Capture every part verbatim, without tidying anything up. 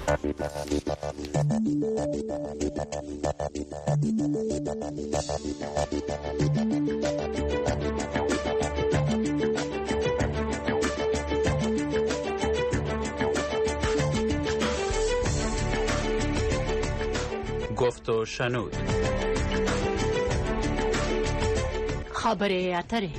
گفت و شنود. خبره اتره.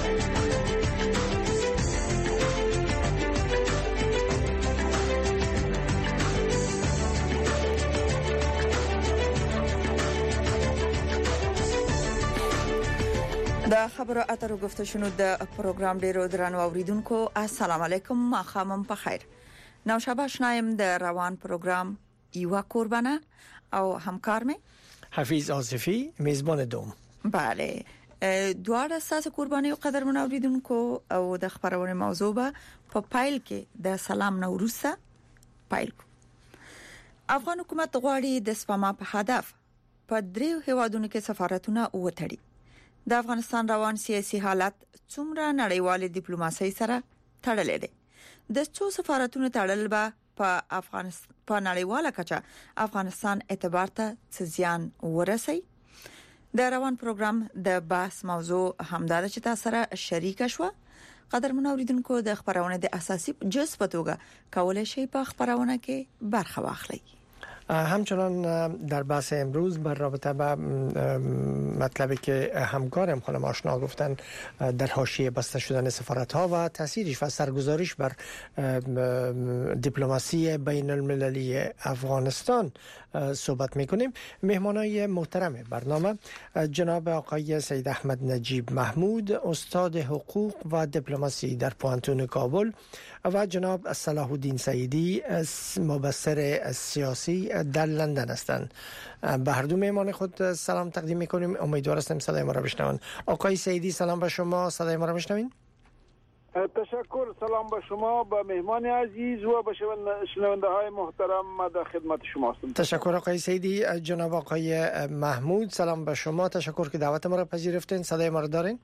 د خبرو اترو گفت و شنود د پروګرام ډیرو درنو اوریدونکو السلام علیکم، ما خامم په خیر. نو شاباش نایم د روان پروګرام ایوا قربانه او همکار می حفیظ آصفی میزبان دوم. بله دوار اساس قربانی او قدرمن اوریدونکو او د خبرونه موضوع به په پایل کې د سلام نوروسه پایل کو. افغان حکومت غواړي د سپما په هدف په دریو هیوادونو کې سفارتونه وټړي. د افغانستان روان سیاسي حالت څومره نړیوال ډیپلوماسي سره تړلې ده. د څو سفارتونو تړل به په افغانستان په نړیواله کچه افغانستان اعتبار ته زیان ورسي. د روان پروګرام د بحث موضوع همدار چې تاسو سره شریک شوه. قدرمن اوریدونکو د خبرونه د اساسي جز په توګه کولای شي په خبرونه کې برخه واخلي. همچنان در بحث امروز بر رابطه با مطلبی که همکارم خانم آشنا گفتن در حاشیه بسته شدن سفارت ها و تاثیرش و سرگزاریش بر دیپلماسی بین المللی افغانستان صحبت میکنیم. مهمانای محترم برنامه جناب آقای سید احمد نجیب محمود، استاد حقوق و دیپلماسی در پوانتون کابل، و جناب صلاح الدین سعیدی، مبصر سیاسی در لندن هستند. به هر دو مهمان خود سلام تقدیم میکنیم. امیدوار هستم صدای ما را بشنوند. آقای سعیدی سلام به شما، صدای ما را میشنوین؟ تشکر. سلام به شما، به مهمان عزیز و به شنونده های محترم. ما در خدمت شما هستم. تشکر آقای سعیدی. جناب آقای محمود سلام به شما، تشکر که دعوت ما را پذیرفتین. صدای ما را دارین؟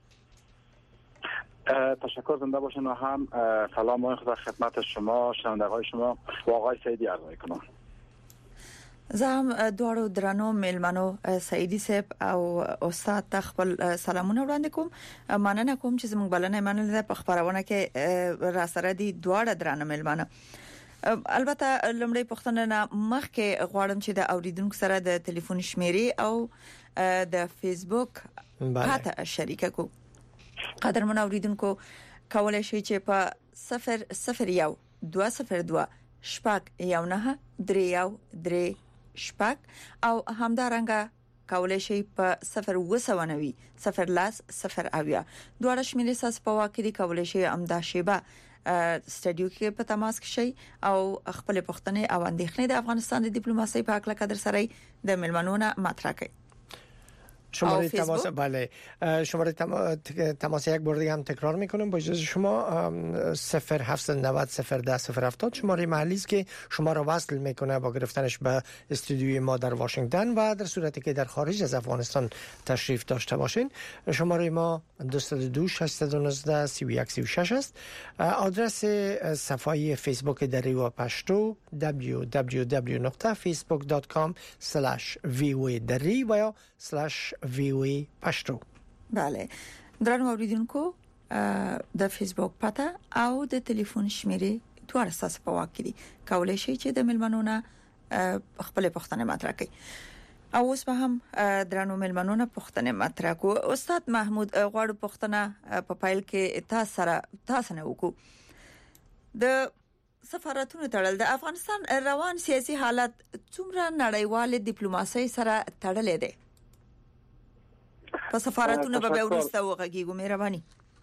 تشکر، زنده باشین. و هم سلام و خدا خدمت شما، شنونده های شما و آقای سعیدی عرض میکنم. زم دوارو درنو میلمنو سعیدی صاحب او استاد تخبل سلامونه وړاندې کوم. مننه کوم چې زموږ بلنه مننه په خبرونه کې را سره دي دوړه درنه میلمنه. البته لمړی پښتنه نه مخکې غواړم چې د اوریدونکو سره د ټلیفون شمیرې او د فیسبوک پته شریکه کو. قدرمن اوریدونکو کولای شي چې په صفر صفر یو دوه صفر دوه شپږ یو نه درې یو درې شپږ او همدارنګه کولای شي په صفر وسونوي صفر لاس صفر اویا دوه شمیرې ساس په واکري کولای شي امدا شیبه سټډیو کې په تماس کې شي او خپل پښتنې او اندېښنې د افغانستان د ډیپلوماسي په اړه قدر سره د ملمنونه مطرح کوي. شماره تماس بله شماره تماس یک بار دیگه هم تکرار میکنم با اجازه شما صفر هفت نه صفر صفر ده صفر هفتاد شماره محلی است که شما را وصل میکنه با گرفتنش به استودیوی ما در واشنگتن و در صورتی که در خارج از افغانستان تشریف داشته باشین شماره ما دو صفر دو شش یک نه سه یک سه شش است. آدرس صفحه فیسبوک دری و پشتو دبلیو دبلیو دبلیو دات فیسبوک دات کام اسلش وی او دری و یا اسلش وی او پشتو. بله درنو اوریدونکو د فیسبوک پته او د ټلیفون شمیرې دوه اساس په واک دي. کولای شي چې د ملمنونه خپل پښتنه مطرح کړي. او اوس به هم درنو ملمنونه پښتنه مطرح کو. استاد محمود غواړو پښتنه په پایل کې تاسو سره تاسو نه وکړو. د سفارتونو تړل د افغانستان روان سیاسي حالت څومره نړیوال ډیپلوماسي سره تړلې ده؟ په سفارتونو به ورسته وغږیږو. مهرباني.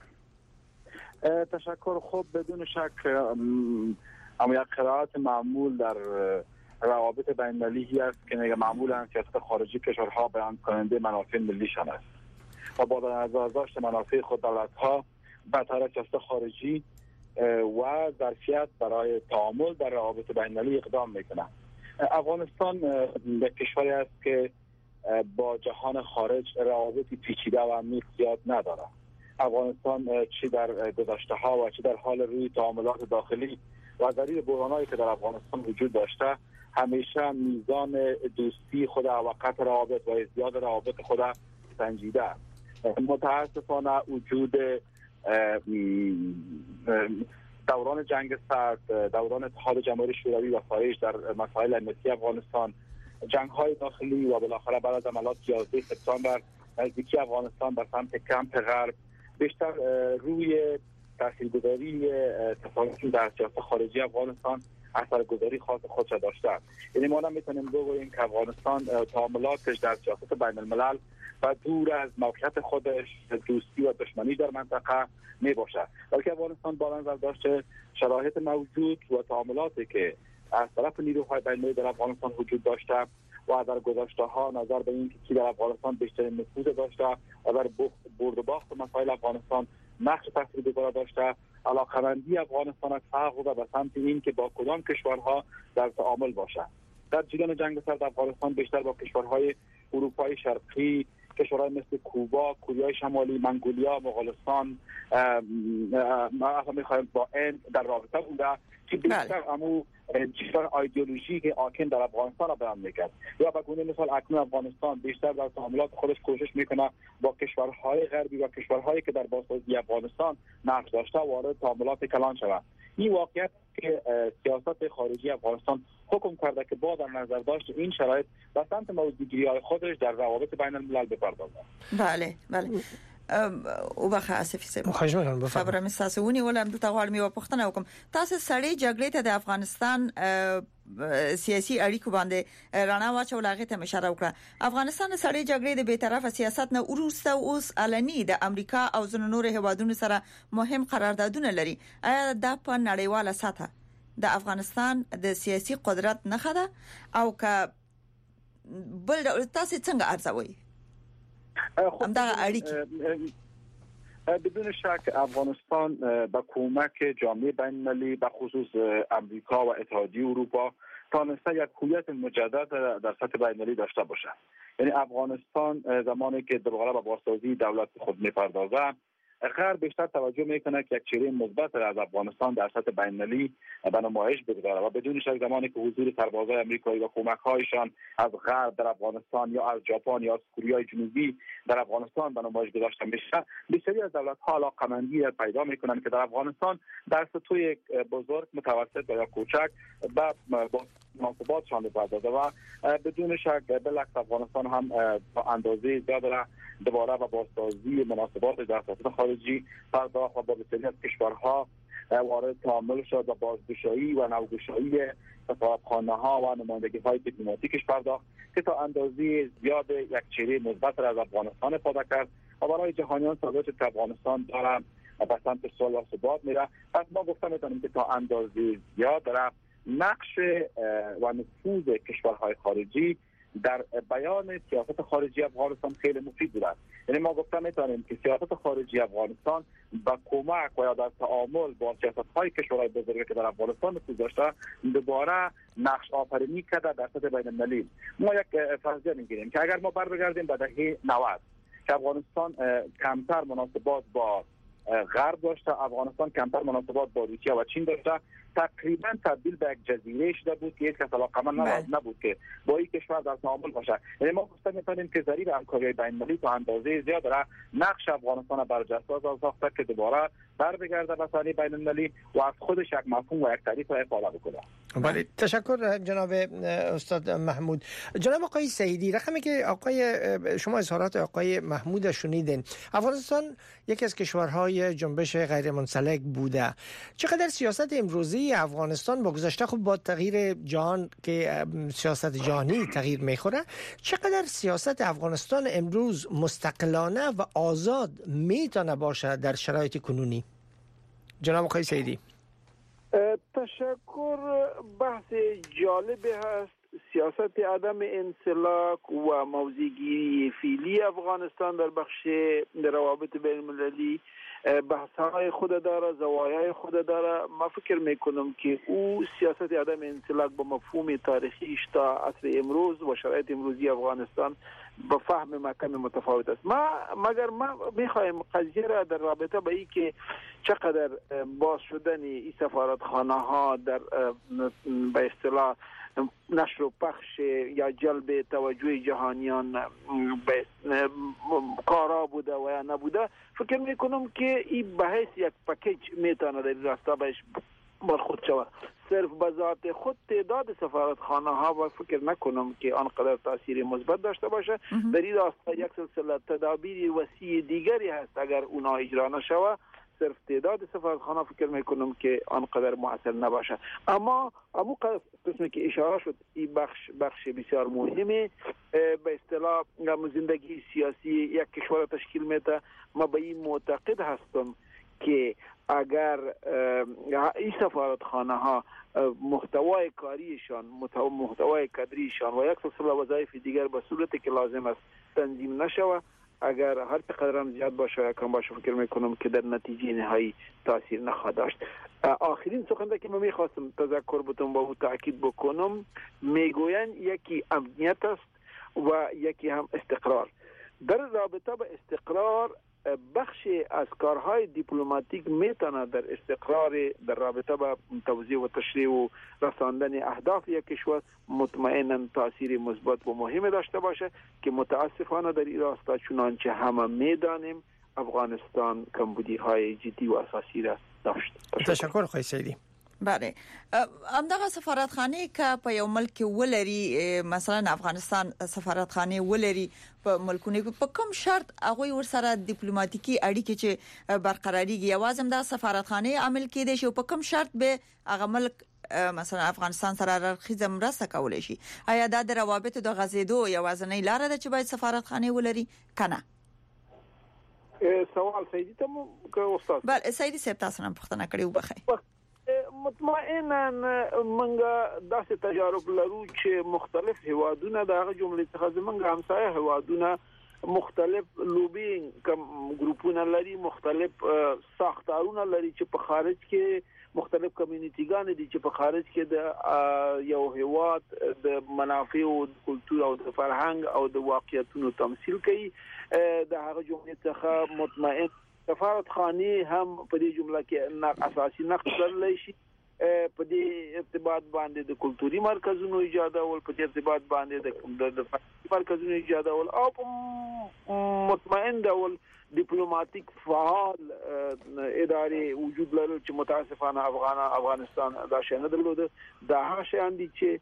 تشکر. خب بدون شک اما یک قرائت معمول در روابط بین المللی است که میگه معمولا سیاست خارجی کشورها بیان کننده منافع ملیشان است و با در نظر داشت منافع خود دولت‌ها به طرح سیاست خارجی و ظرفیت برای تعامل در روابط بین المللی اقدام میکنه. افغانستان یک کشوری است که با جهان خارج روابطی پیچیده و عمیق زیاد نداره. افغانستان چی در گذشته ها و چی در حال روی تعاملات داخلی و دلیل بحرانایی که در افغانستان وجود داشته همیشه میزان دوستی خود و قطع روابط و ازدیاد روابط خود سنجیده است. متاسفانه وجود دوران جنگ سرد، دوران اتحاد جماهیر شوروی و سایش در مسائل امنیتی افغانستان، جنگ‌های داخلی و بالاخره بعد از عملیات یازده سپتامبر نزدیکی افغانستان به سمت کمپ غرب بیشتر روی تاثیرگذاری تصامیم در سیاست خارجی افغانستان اثرگذاری خاص خودش داشته است. یعنی ما نمیتونیم بگوییم که افغانستان تعاملاتش در سیاست بین الملل و دور از موقعیت خودش دوستی و دشمنی در منطقه می باشد، بلکه افغانستان با نظر داشته شرایط موجود و تعاملاتی که از طرف نیروهای بین المللی در افغانستان وجود داشته و در گذشته ها نظر به این که کی در افغانستان بیشترین نفوذ داشته و در برد و باخت مسائل افغانستان نقش تاثیرگذار داشته، علاقه‌مندی افغانستان از تحقق به سمت این که با کدام کشورها در تعامل باشد. در جریان جنگ سرد افغانستان بیشتر با کشورهای اروپای شرقی، کشورهای مثل کوبا، کره شمالی، منگولیا، مغولستان ما می‌خوایم با این در رابطه بوده که بیشتر امو چیزهای ایدئولوژی که حاکم در افغانستان را بیان می‌کرد. یا به گونه مثال اکنون افغانستان بیشتر در تعاملات خودش کوشش میکنه با کشورهای غربی و کشورهایی که در بازسازی افغانستان نقش داشته وارد تعاملات کلان شود. این واقعیت که سیاست خارجی افغانستان حکم کرده که با در نظر داشت این شرایط به سمت موضوعگیری‌های خودش در روابط بین الملل بپردازد. بله بله او بخ اسفی سه خواهش می‌کنم بفرمایید. خبره مستاسونی ولهم د تغوار می وپختنه وکم تاسو سړی جګړې ته د افغانستان سیاسي اړیکو باندې رانا واچول هغه ته اشاره وکړه. افغانستان سړی جګړې د بیطرفه سیاست نه وروسته اوس علني د امریکا او ځینو نور هیوادونو سره مهم قراردادونه لري. آیا دا په نړیواله سطح د افغانستان د سیاسي قدرت نه خده او که بل تاسو څنګه ارزوي هم دا اړیکې؟ بدون شک افغانستان با کمک جامعه بین المللی به خصوص امریکا و اتحادیه اروپا تانسته یک هویت مجدد در سطح بین المللی داشته باشد. یعنی افغانستان زمانی که دوباره به بازسازی دولت خود میپردازه، غرب بیشتر توجه میکنه که یک چهره مثبت از افغانستان در سطح بین المللی به نمایش بگذاره و بدون شک زمانی که حضور سربازای آمریکایی و کمک‌هایشان از غرب در افغانستان یا از ژاپن یا از کره جنوبی در افغانستان به نمایش گذاشته میشه، بسیاری از دولت‌ها علاقه‌مندی پیدا میکنن که در افغانستان در سطوح بزرگ، متوسط و یا کوچک به مناسباتشان بپردازه و بدون شک بالعکس افغانستان هم تا اندازه زیاد دوباره با بازسازی مناسبات در سیاست خارجی پرداخت و با بسیاری از کشورها وارد تعامل شد و بازگشایی و نوگشایی سفارتخانه‌ها و نمایندگی‌های دیپلماتیکش پرداخت که تا اندازه زیاد یک چهره مثبت از افغانستان پیدا کرد و برای جهانیان ثابت که افغانستان داره به سمت صلح و ثبات میره. پس ما گفته میتونیم که تا اندازه زیاد داره نقش و نفوذ کشورهای خارجی در بیان سیاست خارجی افغانستان خیلی مفید بوده. یعنی ما گفته میتونیم که سیاست خارجی افغانستان با کمک و یا در تعامل با سیاست‌های کشورهای بزرگ که در افغانستان نفوذ داشته دوباره نقش آفرینی کرده در سطح بین المللی. ما یک فرضیه میگیریم که اگر ما برگردیم به دهه نود که افغانستان کمتر مناسبات با غرب داشته، افغانستان کمتر مناسبات با روسیه و چین داشته، تقریبا تبدیل به یک جزیره شده بود که یک کس علاقمند نبود که با این کشور در تعامل باشه. یعنی ما گفته می‌تونیم که ذریب همکاری بین المللی تا اندازه زیاد داره نقش افغانستان برجسته ساخته که دوباره بر بگرده به صحنه بین المللی و از خودش یک مفهوم و یک تعریف را افاده بکنه. بله تشکر جناب استاد محمود. جناب آقای سعیدی، رقمی که آقای شما اظهارات آقای محمود شنیدین، افغانستان یکی از کشورهای جنبش غیر منسلک بوده. چقدر سیاست امروزی افغانستان با گذشته خب با تغییر جهان که سیاست جهانی تغییر میخوره، چقدر سیاست افغانستان امروز مستقلانه و آزاد میتونه باشه در شرایط کنونی؟ جناب آقای سعیدی. تشکر. بحث جالبی هست. سیاست عدم انسلاک و موضع‌گیری فعلی افغانستان در بخش روابط بین المللی بحث‌های خود داره، زوایای خود داره. ما فکر میکنم که او سیاست عدم انسلاک با مفهوم تاریخیش تا عصر امروز و شرایط امروزی افغانستان به فهم ما کمی متفاوت است. ما مگر ما میخوایم قضیه را در رابطه با این که چقدر باز شدن این سفارتخانه ها در به اصطلاح نشر و پخش یا جلب توجه جهانیان به کارا بوده و یا نبوده، فکر میکنم که این به حیث یک پکیج میتونه در راستا بهش برخورد شود. صرف به ذات خود تعداد سفارتخانه ها و فکر نکنم که آنقدر تاثیر مثبت داشته باشه. در این راستا یک سلسله تدابیر وسیع دیگری هست اگر اونا اجرا نشود. صرف تعداد سفارتخانه فکر میکنم که آنقدر مؤثر نباشه. اما امو قسمی که اشاره شد این بخش بخش بسیار مهمه به اصطلاح زندگی سیاسی یک کشور تشکیل میده. ما به این معتقد هستم که اگر این سفارتخانه ها محتوای کاریشان محتوای کادریشان و یک سلسله وظایف دیگر به صورتی که لازم است تنظیم نشود، اگر هر چقدر هم زیاد باشه یا کم باشه، فکر میکنم که در نتیجه نهایی تاثیر نخواهد داشت. آخرین سخن که من میخواستم تذکر بتون با او تاکید بکنم، میگوین یکی امنیت است و یکی هم استقرار. در رابطه با استقرار بخشی از کارهای دیپلماتیک میتونه در استقرار در رابطه با توزیع و تشریع و رساندن اهداف یک کشور مطمئنا تاثیر مثبت و مهم داشته باشه که متاسفانه در این راستا چنانچه همه میدانیم افغانستان کمبودی های جدی و اساسی را داشت. تشکر خواهی سیدی. بله، همدغه سفارتخانه که په یو ملک ولري، مثلا افغانستان سفارتخانه ولري په ملکونه په کوم شرط هغه ور سره ډیپلوماټیکي اړیکې چې برقراریږي، یوازې د سفارتخانه عمل کېدي شو، په کوم شرط به هغه ملک مثلا افغانستان سره راخیزه مرسته کولای شي؟ آیا دا د روابط د غزیدو یوازنۍ لار ده چې باید سفارتخانه ولري کنه؟ سوال سیدی ته مو که استاد؟ بله سیدی صاحب تاسو نه پوښتنه کړې وبخښئ. مطمئنا منګه داسې تجارب لرو چې مختلف هوادونه دغه جملې څخه زمونږ همسایه هوادونه مختلف لوبینګ کم ګروپونه لري، مختلف ساختارونه لري چې په خارج کې مختلف کمیونټیګان دي چې په خارج کې د یو هواد د منافع او کلتور او د فرهنګ او د واقعیتونو تمثيل کوي. د هغه جملې څخه مطمئن سفارتخانه هم په دې جمله کې اساسي نقش لري شي. په دې ارتباط باندې د کلتوري مرکزونو ایجاد او په دې ارتباط باندې د مرکزونو ایجاد او مطمئن ډول ډیپلوماټیک فعال ادارې وجود لري چې متاسفانه افغان افغانستان دا شی نه درلود. دا هغه شیان دي چې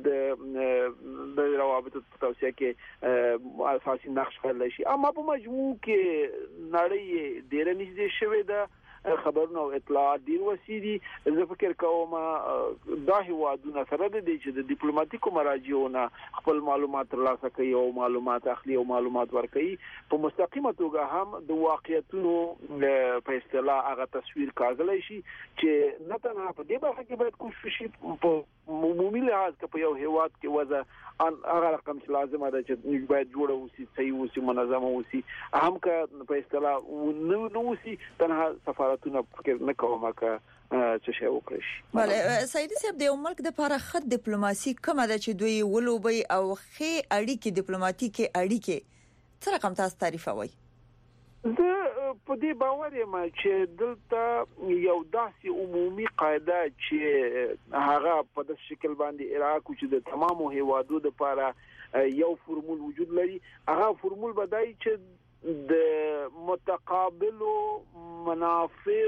د د روابطو توسعه کې اساسي نقش لري شي. اما په مجموع کې نړۍ ډېر نږدې شوې ده، خبرونه او اطلاعات ډیر وسیدي. زه فکر کوم دا هیوادونه سره د دې چې د ډیپلوماټیکو مراجعونو خپل معلومات ترلاسه کوي او معلومات اخلي او معلومات ورکوي، په مستقیمه توګه هم د واقعیتونو په اصطلاح هغه تصویر کاغلی شي چې نه تنها په دې برخه کې باید کوشش شي په عمومي لحاظ کې په یو هیواد کې وضع هغه رقم چې لازمه ده چې باید جوړه وسی، صحیح وسی، منظمه وسی، هم که په اصطلاح نو وسی تنها سفارتونه فکر نه کوم که څه شی وکړي. بله سیدی صاحب، د یو ملک د لپاره ښه ډیپلوماسي کومه ده چې دوی ولوبي او ښه اړیکې ډیپلوماټیکي اړیکې څه رقم تاسو تعریفوي؟ زه په دې باور یم چې دلته یو داسې عمومي قاعده چې هغه په داسې شکل باندې اراده چې د تمامو هیوادو لپاره یو فرمول وجود لري. هغه فرمول بدای چې د متقابل منافع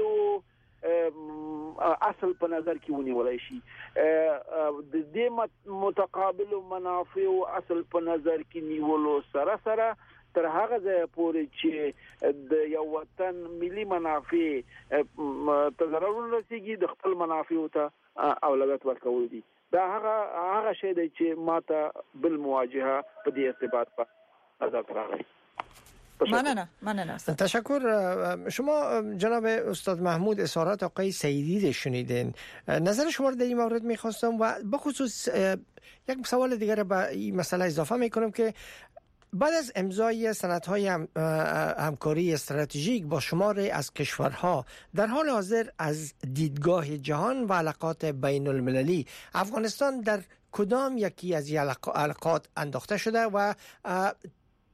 اصل په نظر کې ونیول شي. د دې متقابل منافع اصل په نظر کې نیولو سره سره تر هغه ځای پورې چې د یو وطن ملي منافع تضرر رسیږي د خپل منافع ته اولویت ورکول دي. دا هغه هغه شی دی چې ماته بل مواجهه په دې ارتباط په نظر راغلی. ممنونم ممنونم. تشکر. شما جناب استاد محمود اظهارات آقای سعیدی رو شنیدین، نظر شما رو در این مورد میخواستم و بخصوص یک سوال دیگر به این مسئله اضافه میکنم که بعد از امضای سندهای هم، همکاری استراتژیک با شماری از کشورها در حال حاضر از دیدگاه جهان و علاقات بین المللی افغانستان در کدام یکی از این علاقات انداخته شده و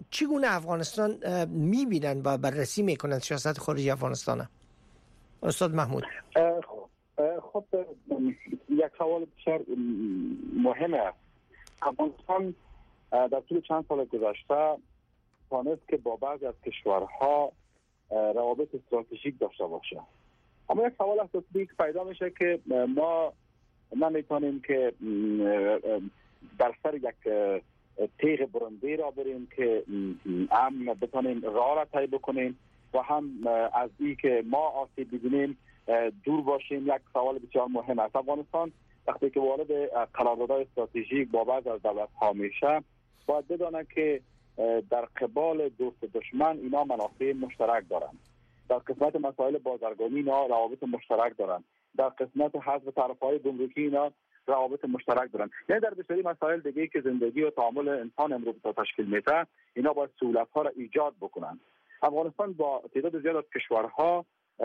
چگونه افغانستان میبینن و بررسی میکنن سیاست خارجی افغانستان؟ استاد محمود. خب یک سوال بسیار مهمه. افغانستان در طول چند سال گذشته توانست که با بعضی از کشورها روابط استراتژیک داشته باشه. اما یک سوال اساسی پیدا میشه که ما نمیتونیم که در سر یک تیغ برنده را بریم که هم بتونیم راه را طی بکنیم و هم از این که ما آسیب ببینیم دور باشیم. یک سوال بسیار مهم است. افغانستان وقتی که وارد قراردادهای استراتژیک با بعض از دولت‌ها میشه باید بدانه که در قبال دوست دشمن اینا منافع مشترک دارند. در قسمت مسائل بازرگانی اینا روابط مشترک دارند. در قسمت حذف طرف‌های گمرکی اینا روابط مشترک دارند. یعنی در بسیاری مسائل دیگه که زندگی و تعامل انسان امروز تا تشکیل میده اینا باید سهولت‌ها را ایجاد بکنند. افغانستان با تعداد زیاد از کشورها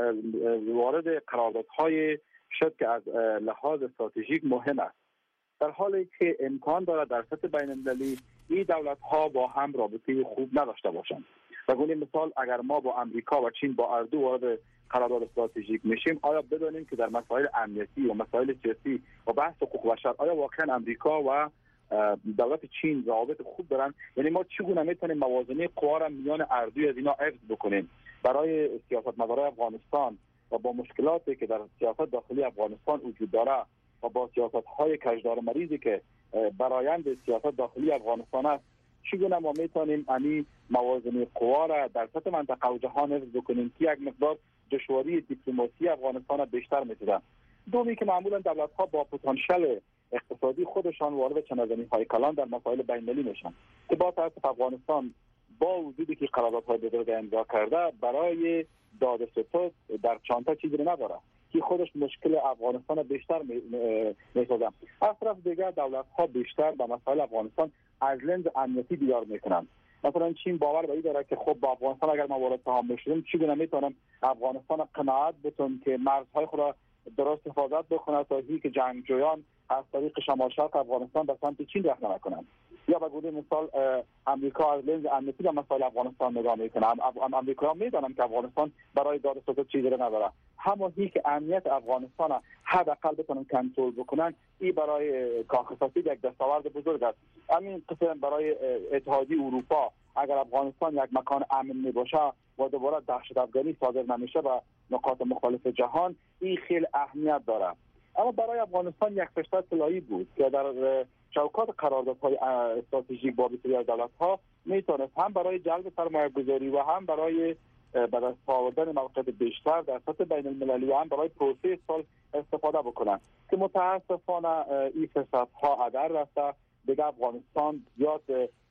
وارد قراردادهای شد که از لحاظ استراتژیک مهم است، در حالی که امکان دارد در سطح بین‌المللی این دولت‌ها با هم رابطه خوب نداشته باشند. به گونه مثال اگر ما با امریکا و چین با اردو وارد قرارداد استراتژیک میشیم، آیا بدانیم که در مسائل امنیتی و مسائل سیاسی و بحث حقوق بشر آیا واقعا امریکا و دولت چین روابط خوب دارن؟ یعنی ما چگونه میتونیم موازنه قوا را میان اردوی از اینا حفظ بکنیم برای سیاستمدارای افغانستان و با مشکلاتی که در سیاست داخلی افغانستان وجود داره و با سیاست‌های کجدار مریضی که برآیند سیاست داخلی افغانستان است، چگونه ما میتونیم این موازنه قوا را در سطح منطقه و جهان حفظ بکنیم که یک مقدار دشواری دیپلماسی افغانستان بیشتر می‌شده. دومی که معمولا دولت‌ها با پتانسیل اقتصادی خودشان وارد چنازنی‌های کلان در مسائل بین‌المللی میشن که با تاسف افغانستان با وجودی که قراردادهای بزرگ امضا کرده برای داد ستد در چانتا چیزی نداره که خودش مشکل افغانستان بیشتر میسازه. از طرف دیگر دولت‌ها بیشتر به مسائل افغانستان از لنز امنیتی دیدار میکنن. مثلا چین باور به این داره که خب با افغانستان اگر ما وارد تعامل شدیم چگونه میتونم افغانستان قناعت بتون که مرزهای خود را درست حفاظت بکنه تا اینکه جنگجویان از طریق شمال شرق افغانستان به سمت چین رخنه نکنند. یا به گونه مثال امریکا از لنز امنیتی به مسائل افغانستان نگاه میکنه. امریکا میدونن که افغانستان برای داد ستد چیزی نداره. همونی که امنیت افغانستان حداقل بتونن کنترل بکنن، این برای کاخ یک دستاورد بزرگ است. همین قسم برای اتحادیه اروپا اگر افغانستان یک مکان امن میباشه و دوباره دهشت افغانی صادر نمیشه به نقاط مختلف جهان، این خیلی اهمیت داره. اما برای افغانستان یک فرصت طلایی بود که در چوکات قراردادهای استراتژیک با بسیاری از دولت‌ها میتونست هم برای جلب سرمایه‌گذاری و هم برای به دست آوردن موقعیت بیشتر در سطح بین‌المللی و هم برای پروسه صلح استفاده بکنن که متاسفانه این فرصت‌ها هدر رفته. دیگه افغانستان زیاد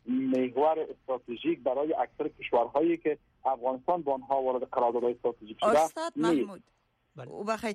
محور استراتژیک برای اکثر کشورهایی که افغانستان با آنها وارد قراردادهای استراتژیک شده. استاد محمود او بخیر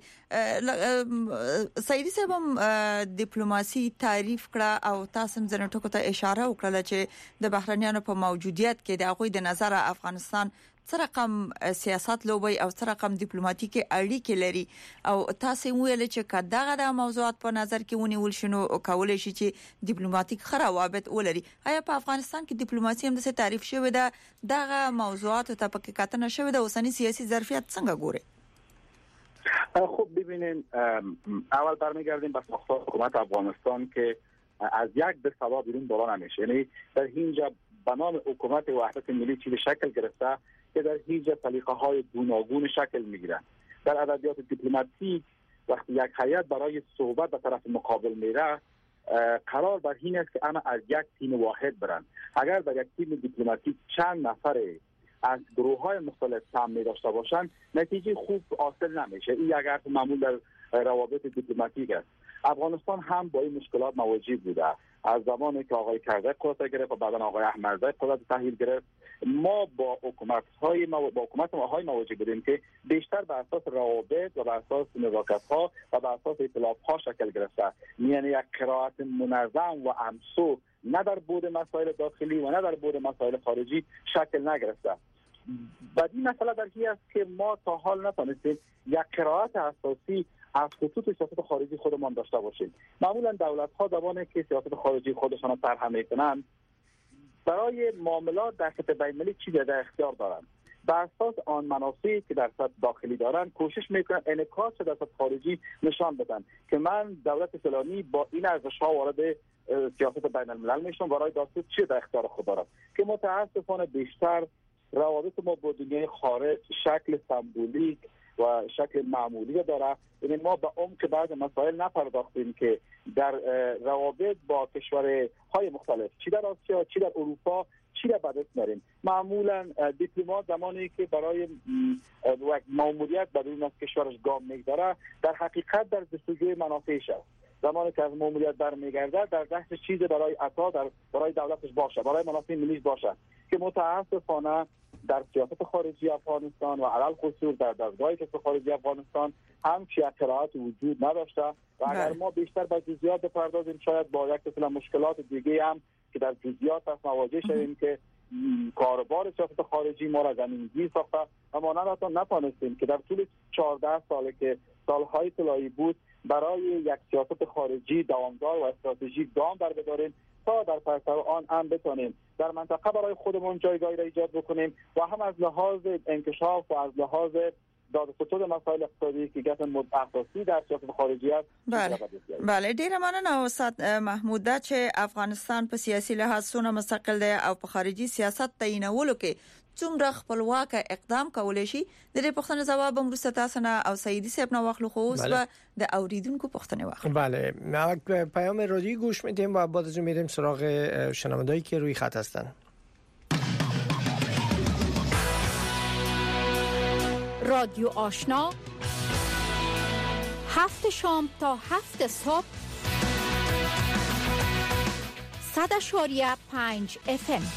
سیدی صاحب دیپلماسي تعریف کړه او تاسو هم زنه ټکو ته اشاره وکړه چې د بهرنیانو په موجودیت کې د هغوی د نظر افغانستان څه رقم سیاست لوبي او څه رقم دیپلوماټیکي اړیکې لري او تاسو ویل چې کداغه د موضوعات په نظر کې ونیول شنو کولای شي چې دیپلوماټیک خراوابط ولري. آیا په افغانستان کې دیپلوماسي هم د څه تعریف شوی ده؟ دغه موضوعات ته په کې کتنه شوی ده اوسنی سیاسي ظرفیت څنګه ګوري؟ خب ببینین، اول برمیگردیم به ساختار حکومت افغانستان که از یک به سوا بیرون بالا نمیشه. یعنی در اینجا به نام حکومت وحدت ملی چیز شکل گرفته که در اینجا سلیقه های گوناگون شکل میگیرن. در ادبیات دیپلماتیک وقتی یک هیئت برای صحبت به طرف مقابل میره، قرار بر این است که اما از یک تیم واحد برن. اگر در یک تیم دیپلماتیک چند نفره از گروه‌های مختلف سهم داشته باشند، نتیجه خوب حاصل نمیشه. این یک حرف معمول در روابط دیپلماتیک است. افغانستان هم با این مشکلات مواجه بوده. از زمانی که آقای کرزی قدرت گرفت و بعدا آقای احمدزی قدرت تحویل گرفت، ما با حکومت‌های با حکومت ماهای مواجه بودیم که بیشتر بر اساس روابط و بر اساس نزاکت‌ها و بر اساس ائتلاف‌ها شکل گرفته. یعنی یک قرائت منظم و همسو نه در بود مسائل داخلی و نه در بود مسائل خارجی شکل نگرفته. بعدی مسئله در این است که ما تا حال نتونستیم یک قرائت اساسی از خطوط سیاست خارجی خودمان داشته باشیم. معمولا دولت‌ها زمانی که سیاست خارجی خودشان را طرح می‌کنند، برای معاملات در سطح بین‌المللی چی در اختیار دارند. بر اساس آن منافعی که در سطح داخلی دارن کوشش میکنن انعکاس در سطح خارجی نشان بدن که من دولت فلانی با این ارزش‌ها وارد سیاست بین الملل میشم، برای داستان چی در اختیار خود دارم که متاسفانه بیشتر روابط ما با دنیای خارج شکل سمبولیک و شکل معمولی داره. یعنی ما به عمق بعض مسائل نپرداختیم که در روابط با کشورهای مختلف چی در آسیا، چی در اروپا، چی را بدست داریم. معمولا دیپلمات زمانی که برای ماموریت بدون از کشورش گام میگذاره در حقیقت در جستجوی منافعش است. زمانی که از ماموریت برمیگرده در دست چیز برای عطا در برای دولتش باشه، برای منافع ملیش باشه که متاسفانه در سیاست خارجی افغانستان و علل خصوص در دستگاه کشور خارجی افغانستان هم چی قرائت وجود نداشته و اگر ما بیشتر به جزئیات بپردازیم شاید با یک سلسله مشکلات دیگه هم که در جزئیات است مواجه شویم که کاربار سیاست خارجی ما را زمینگیر ساخته و ما نتوانستیم که در طول چهارده ساله که سالهای طلایی بود برای یک سیاست خارجی دوامدار و استراتژیک گام در بداریم تا در پرتو آن هم بتونیم در منطقه برای خودمون جایگاهی را ایجاد بکنیم و هم از لحاظ انکشاف و از لحاظ داد و ستد مسائل اقتصادی که گفتن اساسی در سیاست خارجی است. بله بله ډیر مننه استاد محمود دا چې افغانستان په سیاسي لحاظ څونه مستقل دی او په خارجي سیاست تعینولو کې څومره خپلواک اقدام کولای شي. د دې پوښتنې جواب هم وروسته تاسو نه او سعیدی صاحب نه واخلو خو اوس به د اوریدونکو پوښتنې واخلو. بله ما پیام رادیویی گوش میدیم و بعد از اون میریم سراغ شنوندهایی که روی خط هستن. رادیو آشنا هفت شام تا هفت صبح صد اشاریه پنج اف ام.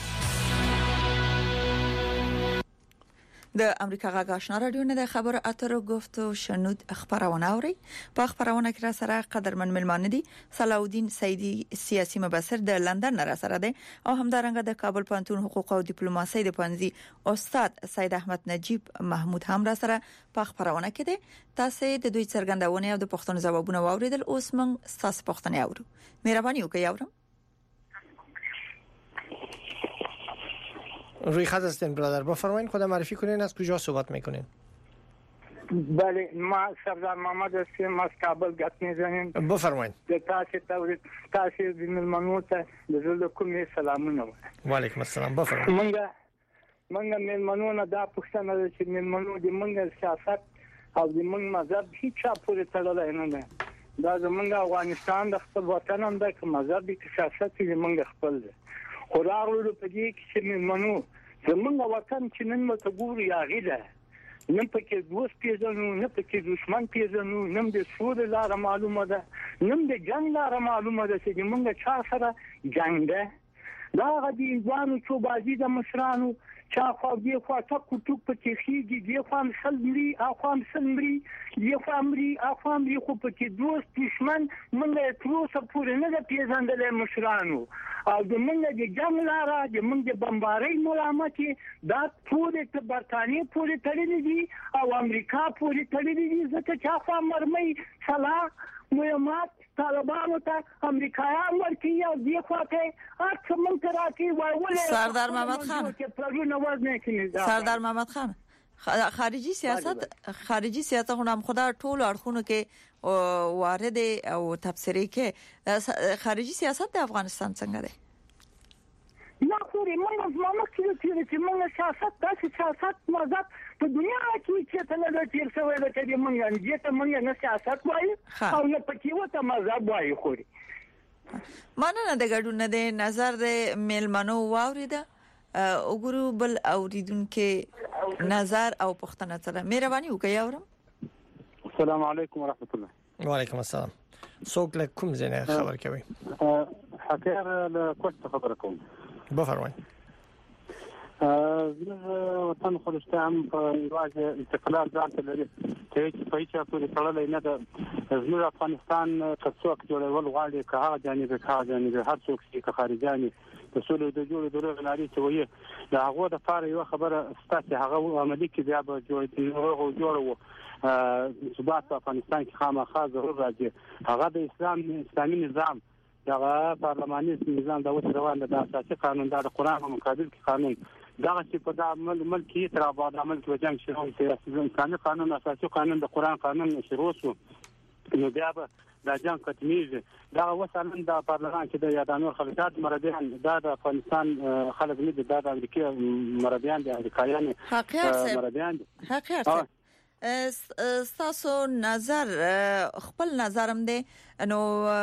د امریکا غږ آشنا رادیو نه د خبر اترو گفتو شنود خبرونه اوري. په خبرونه کې را سره قدرمن ملمانه دي صلاح سعیدی سیاسي مبصر د لندن را سره دي او همدارنګه د کابل پوهنتون حقوق او ډیپلوماسي د پنځي استاد سید احمد نجیب محمود هم را سره په خبرونه کې دي. تاسو د دوی څرګندونه او د پښتون ځوابونه واوریدل. اوس موږ تاسو پښتنه اورو. مهرباني وکړئ اورم. روی خط هستین برادر، بفرمایید خود معرفی کنین، از کجا صحبت میکنین؟ بله ما سردار محمد هستم از کابل گپ میزنیم. بفرمایید. تاسو ته تاسو د ملمنو ته د زړه کومې سلامونه وایم. وعلیکم السلام. بفرمایید. منګه منګه ملمنو نه دا پوښتنه ده چې ملمنو د منګه سیاست او د منګ مذهب هیڅ چا پورې تړلی نه ده. دا زمونږ افغانستان د خپل وطن هم ده که مذهب کې سیاست د منګه خپل ده. خو راغلو په دې کې چې ملمنو زمونږ وطن چې نن مته ګوري هغې ده، نه پکې دوست پیژنو، نه پکې دشمن پیژنو، نه د سولې لاره معلومه ده، نه د جنګ لاره معلومه ده چې زمونږ چا سره جنګ ده. دا هغه د هندوانو چوبازي د مشرانو چا خوا دې خوا ټک ټوک پکې خېږي، دې خوا هم سل مري اخوا هم سل مري، دې خوا مري اخوا مري، خو پکې دوست دشمن موږ یې تر اوسه پورې نه ده پېژندلی مشرانو. او د موږ د جنګ لاره د موږ د بمبارۍ ملامت دا ټولې ته برټانیې پورې تړلي دي او امریکا پورې تړلي دي، ځکه چې اخوا مرمۍ سلاح مهمات طالبانو ته امریکایان ورکوي او دې خوا ته هر څه موږ ته راکوي. ولې سردار محمد خان سردار محمد خان خارجي سیاست خارجي سیاست هم خدا ټول اړخونو کې وارد او تفسیری کې خارجي سیاست د افغانستان څنګه دی؟ نه خوري موږ موږ چې موږ سیاست داسې سیاست مذهب په دنیا کې چې څنګه د تیر شوی د کډې موږ نه چې موږ نه سیاست وایو او نه پکې وته مذهب وایو. خوري مننه د ګډون د نظر د ملمنو واوریده وګورو بل اوریدونکو نظر او پښتنه سره مهرباني وکړئ اورم. السلام علیکم ورحمت الله. وعلیکم السلام. څوک له کوم ځای خبر کوي؟ حکیر له کوټ خبر کوم. بفرمایئ. زه وطن خلشته هم په یواځ استقلال ځان ته لري چې په هیڅ پورې تړلی نه ده. زموږ افغانستان که څوک جوړول غواړي که هغه جانب که هغه جانب هر څوک چې که خارجاني د سولې د جوړې دروغ لارې چې وایي د هغو دپاره یوه خبره شته چې هغه عملي کړي بیا به جوړه وو. ثبات په افغانستان کې خامخا ضرور راځي. هغه د اسلام اسلامي نظام دا پارلماني نظام د اوس روان د اساسي قانون د قرآن په مقابل کې قانون دا چې په دا ملکی تر آباد عمل کې جنگ شروع شي اسلامي قانون اساسي قانون د قرآن قانون شروع شو نو بیا به دا جنگ ختمیږي دا وسلن د پارلمان کې د یادانو خلکات مرادیان دا د افغانستان خلک نه د امریکا مرادیان د امریکایانو مرادیان حقیقت تاسو نظر خپل نظرم دی نو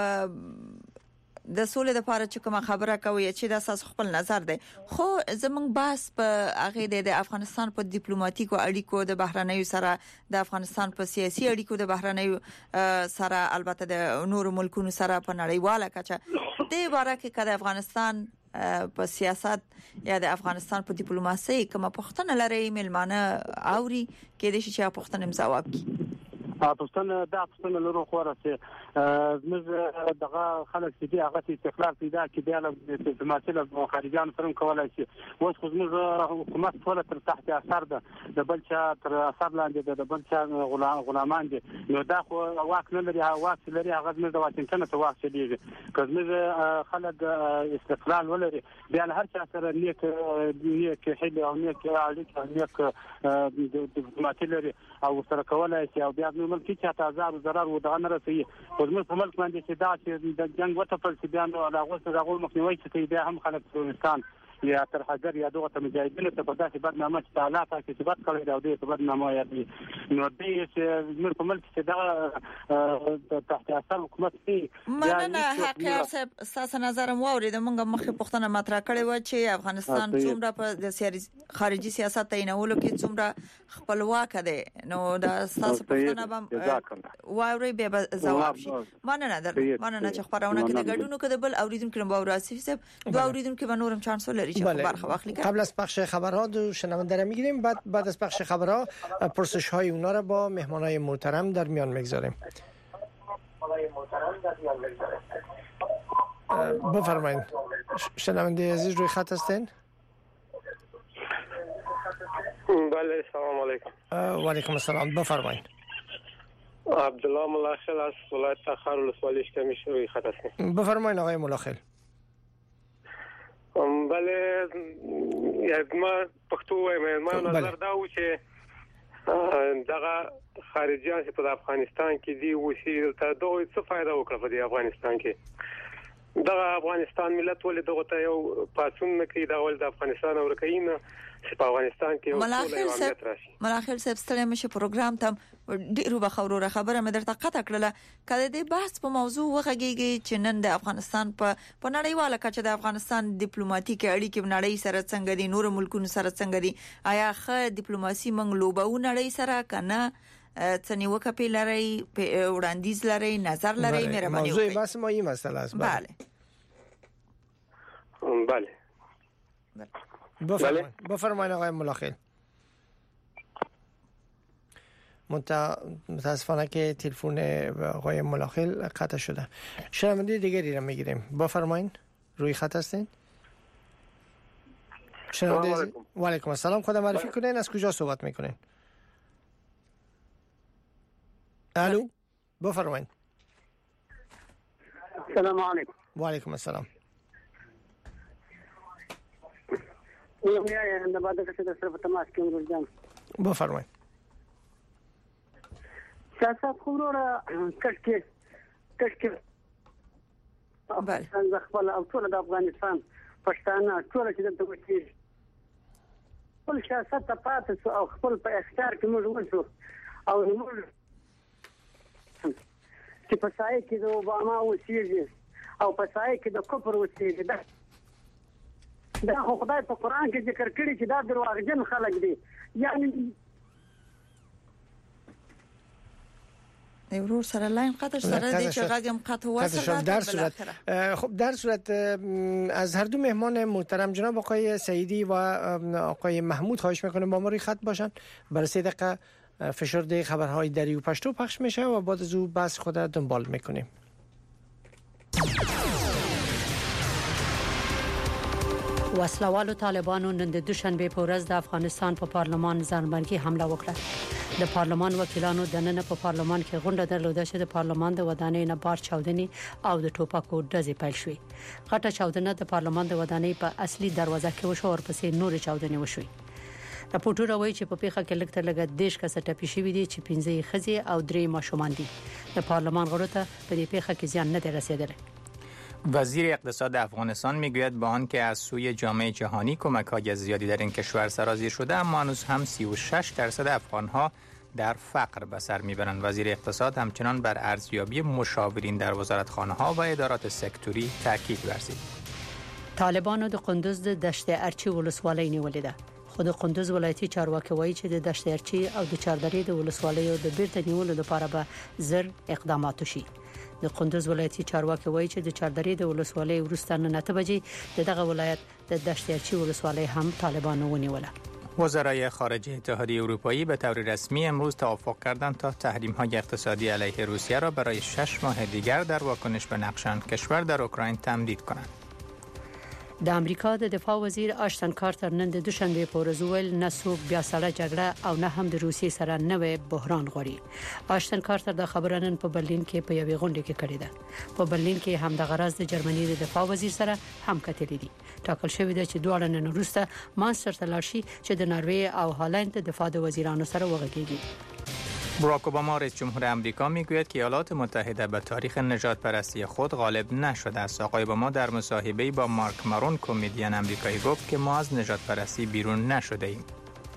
د سولې د لپاره چې کوم خبره کوي چې دا تاسو خپل نظر دی خو زمونږ بحث په هغه د افغانستان په ډیپلوماټیکو اړیکو د بهرنیو سره د افغانستان په سیاسي اړیکو د بهرنیو سره البته د نورو ملکونو سره په نړیواله کچه د باره کې کله افغانستان په سیاست یا د افغانستان په ډیپلوماسي کومه پښتنه لري ملمانه اوري کې د شي پښتنه جواب کی پښتنه دا پښتنه لرو خوره چې موږ دغه خلک چې هغه استقلال پیدا کړي د ډیپلوماسي له خارجيان سره کولای شي اوس خو موږ حکومت ټول تر تحت اثر ده د بل چا تر اثر لاندې د بل چا غلامان دي نو دا خو واک نه لري واک لري هغه موږ د واشنگټن ته واک چلیږي که موږ خلک استقلال ولري بیا هر چا سره نیک نیک هیله او نیک اړیکه نیک ډیپلوماسي لري او سره کولای شي او بیا نو ملکی چې تاسو ضرر و دغه نه رسي خو موږ په ملک باندې چې دا چې د جنگ وته پر چې بیا نو هغه سره مخنیوي چې بیا هم خلک افغانستان یا تر حاضر یا دغه مجاهدینو ته په داسې برنامه چې حالات کې ثبات کړی دا د برنامه یا دي نو دې چې موږ په ملک چې دا تحت اثر حکومت دی مننه حقیقت صاحب تاسو نظر مو اورید موږ مخه پښتنه مطرح کړی و چې افغانستان څومره په د خارجي سیاست تعینولو کې څومره خپلواک دی نو دا تاسو پښتنه به واوري به جواب شي مننه در مننه چې خبرونه کې د ګډونو کې د بل اوریدونکو نو باوراسي صاحب دوه اوریدونکو به نورم چانس ولري قبل از پخش خبرها دو شنونده را میگیریم بعد بعد از پخش خبرها پرسش های اونا را با مهمانای محترم در میان میگذاریم بفرمایید شنونده عزیز روی خط هستین بله سلام علیکم و علیکم السلام بفرمایید عبدالله ملاخل از ولایت تخار ولسوالی اشکمیش روی خط هستین بفرمایید آقای ملاخل بله ما پښتو وایم ما نظر دا و چې دغه خارجيان چې په افغانستان کې دی وسی ته دوی څه فائدہ وکړه په افغانستان کې دغه افغانستان ملت ولې دغه ته یو پاتون نه کوي دغه د افغانستان او رکینه چې په افغانستان کې ملاخل صاحب ملاخل صاحب ستړي مشه پروګرام ته ډیرو بخوره خبره مې درته قطع کړله کله دې بحث په موضوع وغږیږي چې نن د افغانستان په په نړیواله کچه د افغانستان ډیپلوماټیک اړیکې په نړۍ سره څنګه دي نور ملکونو سره څنګه دي آیا خه ډیپلوماسي موږ لوبو نړۍ سره کنه څنګه وکړي لري وړاندیز لري نظر لري مهرباني وکړئ موضوع بس ما این مسئله است بله بله بفرمایید بفرمایید آقای ملاخل متاسفانه که تلفن آقای ملاخل قطع شده شنونده دیگری را میگیریم بفرمایید روی خط هستین شنونده و علیکم السلام خود معرفی کنین از کجا صحبت میکنین الو بفرمایید السلام علیکم و علیکم السلام بفرمایید سیاست خبرو را کشکی کشکی بله خپل او ټول د افغانستان پښتانه ټول چې دلته وکړي خپل سیاست ته پاتې او خپل په اختیار کې موږ وځو او موږ چې په سایه کې د اوباما وسیږي او په سایه کې د کوپر وسیږي دا دا خدای په قران کې ذکر کړی چې دا دروغجن خلک دي یعنی ورور سره لاین قطع سره دی چې غاګم قطع واسه در صورت خب در صورت از هر دو مهمان محترم جناب آقای سعیدی و آقای محمود خواهش میکنم با ما روی خط باشن برای سه دقیقه فشرده خبرهای دری و پشتو پخش میشه و بعد از او بحث خود دنبال میکنیم. وسلوالو طالبانو نن د دوشنبه په ورځ د افغانستان په پارلمان ځانمرګي حمله وکړه. د پارلمان وکیلانو د نن په پارلمان کې غونډه درلوده چې د پارلمان د ودانۍ نه بار چاودنې او د ټوپکو ډزې پیل شوې. غټه چاودنه د پارلمان د ودانۍ په اصلي دروازه کې وشو او ورپسې نور چاودنې وشوې. راپورټونه وایي چې په پیښه کې لږ تر لږه دیش کسه ټپي شوي دي چې پنځه ښځې او درې ماشومان دي. د پارلمان غړو ته په دې پیښه کې زیان نه دی رسیدلی. وزیر اقتصاد افغانستان میگوید با آنکه از سوی جامعه جهانی کمک‌های زیادی در این کشور سرازیر شده، اما هنوز هم سی و شش درصد افغان‌ها در فقر به سر میبرند. وزیر اقتصاد همچنان بر ارزیابی مشاورین در وزارتخانه‌ها و ادارات سکتوری تاکید ورزید. طالبانو د قندوز د دشت ارچی ولسوالۍ نیولې ده. خود قندوز ولایتي چارواکي وایي چې د دشت ارچی او د چاردرې د ولسوالیو د بیرته نیولو لپاره به زر اقدامات وشي. د قندوز ولایتي چارواکي وایي چې د چاردرې د ولسوالۍ وروسته نن اته بجې د دغه ولایت د دشت ارچی ولسوالۍ هم طالبانو ونیوله. وزرای خارجه اتحادیه اروپایی به طور رسمی امروز توافق کردند تا تحریم‌های اقتصادی علیه روسیه را برای شش ماه دیگر در واکنش به نقش آن کشور در اوکراین تمدید کنند. د امریکا د دفاع وزیر آشتن کارتر نن د دوشنبه په ورځ ویل نه څوک بیا سره جګړه او نه هم د روسیې سره نوې بحران غواړي. آشتن کارتر د خبرو نن په برلین کې په یوې غونډه کې کړې ده. په برلین کې هم د غرض د جرمني د دفاع وزیر سره هم کتلې دي. ټاکل شوې ده چې دواړه نن وروسته مانچستر ته لاړ شي چې د ناروې او هالند د دفاع د وزیرانو سره وغږیږي. باراک اوباما رئیس جمهور آمریکا میگوید که ایالات متحده به تاریخ نژاد پرستی خود غالب نشده است. آقای اوباما در مصاحبه‌ای با مارک مارون کمدین آمریکایی گفت که ما از نژاد پرستی بیرون نشده ایم.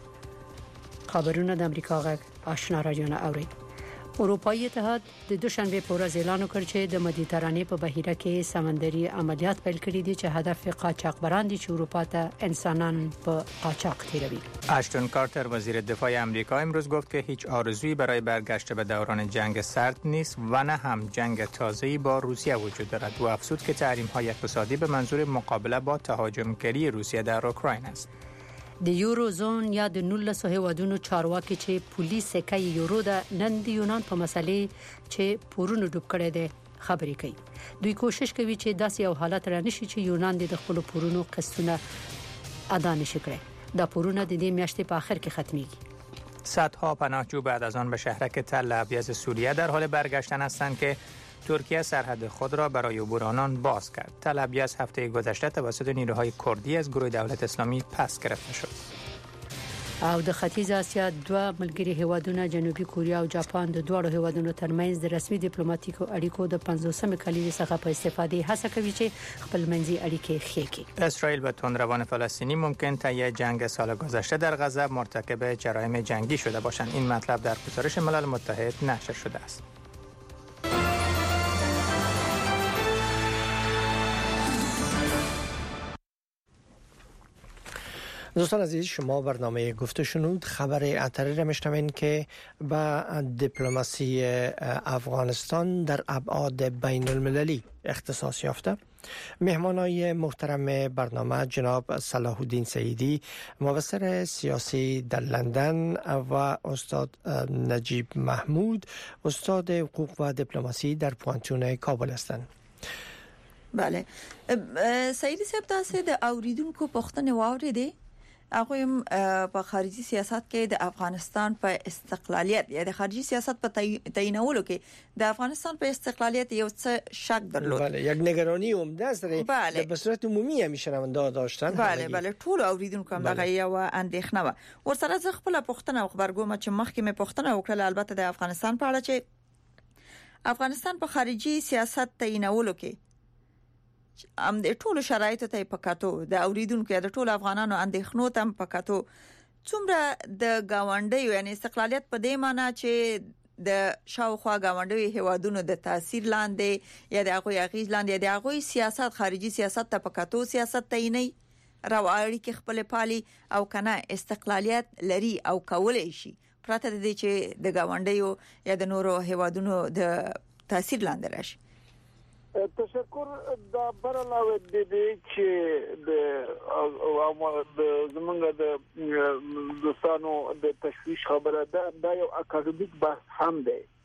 خبرونه د امریکا غږ آشنا رادیو نه اوري. اروپایي اتحاد د دوشنبه په ورځ اعلان وکړ چې د مدیترانې په بحیره کې سمندري عملیات پیل کړي دي چې هدف قاچاقبران دي چې اروپا ته انسانان په قاچاق تیروي. آشتون کارتر وزیر دفاع آمریکا امروز گفت که هیچ آرزویی برای برگشت به دوران جنگ سرد نیست و نه هم جنگ تازه‌ای با روسیه وجود دارد. او افزود که تحریم‌های اقتصادی به منظور مقابله با تهاجمگری روسیه در اوکراین است. د یورو زون یا د نولس هیوادونو چارواکي چې پولیس سکه یورو د نن د یونان په مسلې چې پورونو ډوب کړي دي خبرې کوي. دوی کوشش کوي چې داسې یو حالت را نشي چې یونان د خپل پورونو قسطونه ادا نشي کړي. دا پورونه د دې میاشتې په آخر کې ختميږي. صدها پناهجو بعد از آن به شهرک تل ابیض سوریه در حال برگشتن هستند که ترکیه سرحد خود را برای عبور آنان باز کرد. تل ابیض هفته گذشته توسط نیروهای کردی از گروه دولت اسلامی پس گرفته شد. او د ختیځ اسیا دوه ملګري هیوادونه جنوبي کوریا او جاپان د دوه هیوادونو ترمنځ د رسمي ډیپلوماټیکو اړیکو د پنځوسمې کلیدي څخه په استفاده هڅه کوي چې خپل منځي اړیکې ښې کړي. اسرائیل و تندروان فلسطینی ممکن طی جنگ سال گذشته در غزه مرتکب جرایم جنگی شده باشند. این مطلب در گزارش ملل متحد نشر شده است. دوستان عزیز، شما برنامه گفته شنود خبر اتری را میشنوین که به دیپلماسی افغانستان در ابعاد بین المللی اختصاص یافته. مهمانای محترم برنامه جناب صلاح الدین سعیدی، مبصر سیاسی در لندن، و استاد نجیب محمود، استاد حقوق و دیپلماسی در پوانتون کابل هستند. بله، سعیدی صاحب تاسو د اوریدونکو پوښتنه واوریدې؟ هغه هم په خارجي سیاست کې د افغانستان په استقلالیت یا د خارجي سیاست په تعیینولو کې د افغانستان په استقلالیت یو څه شک درلود. بله، یک نگرانی عمده است در به صورت عمومی همیشنونده داشتن. بله بله، ټول اوریدونکو هم دغه یو اندېښنه و. ورسره زه خپل پوښتنه خبرګوم چې مخکې مې پوښتنه وکړه البته د افغانستان په اړه چې افغانستان په خارجي سیاست تعیینولو کې ام د ټولو شرایطو ته پکاتو د اوریدونکو یا د ټولو افغانانو اندېښنو ته پکاتو څومره د گاونډیو یعنی استقلالیت په دې معنی چې د شاوخوا گاونډیو هیوادونو د تاثیر لاندې یا د هغوی اغیز لاندې یا د هغوی سیاست خارجي سیاست ته پکاتو سیاست تعیني راوړي کې خپل پالي او کنه استقلالیت لري او کولای شي پرته د دې چې د گاونډیو یا د نورو هیوادونو د تاثیر لاندې راشي. تشکر دا برلاوه د دې چې د زمونږ د دوستانو د تشویش خبره ده دا یو اکاډمیک بحث هم دی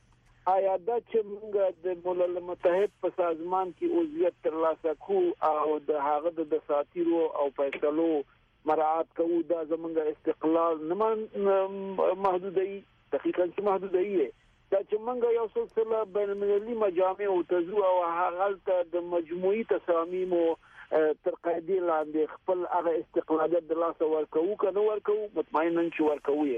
آیا دا چې موږ د ملل متحد په سازمان کې عضویت ترلاسه کوو او د هغه د دساتیرو او فیصلو مراعات کوو دا زموږ استقلال نه محدودوي دقیقاً چې محدودوي دا چې موږ یو سلسله بین المللي مجامع او تزو او هغه د مجموعي تصامیم او تر قاعده لاندې خپل هغه استقلالیت د لاسه ورکوو کنه ورکوو مطمئناً چې ورکوي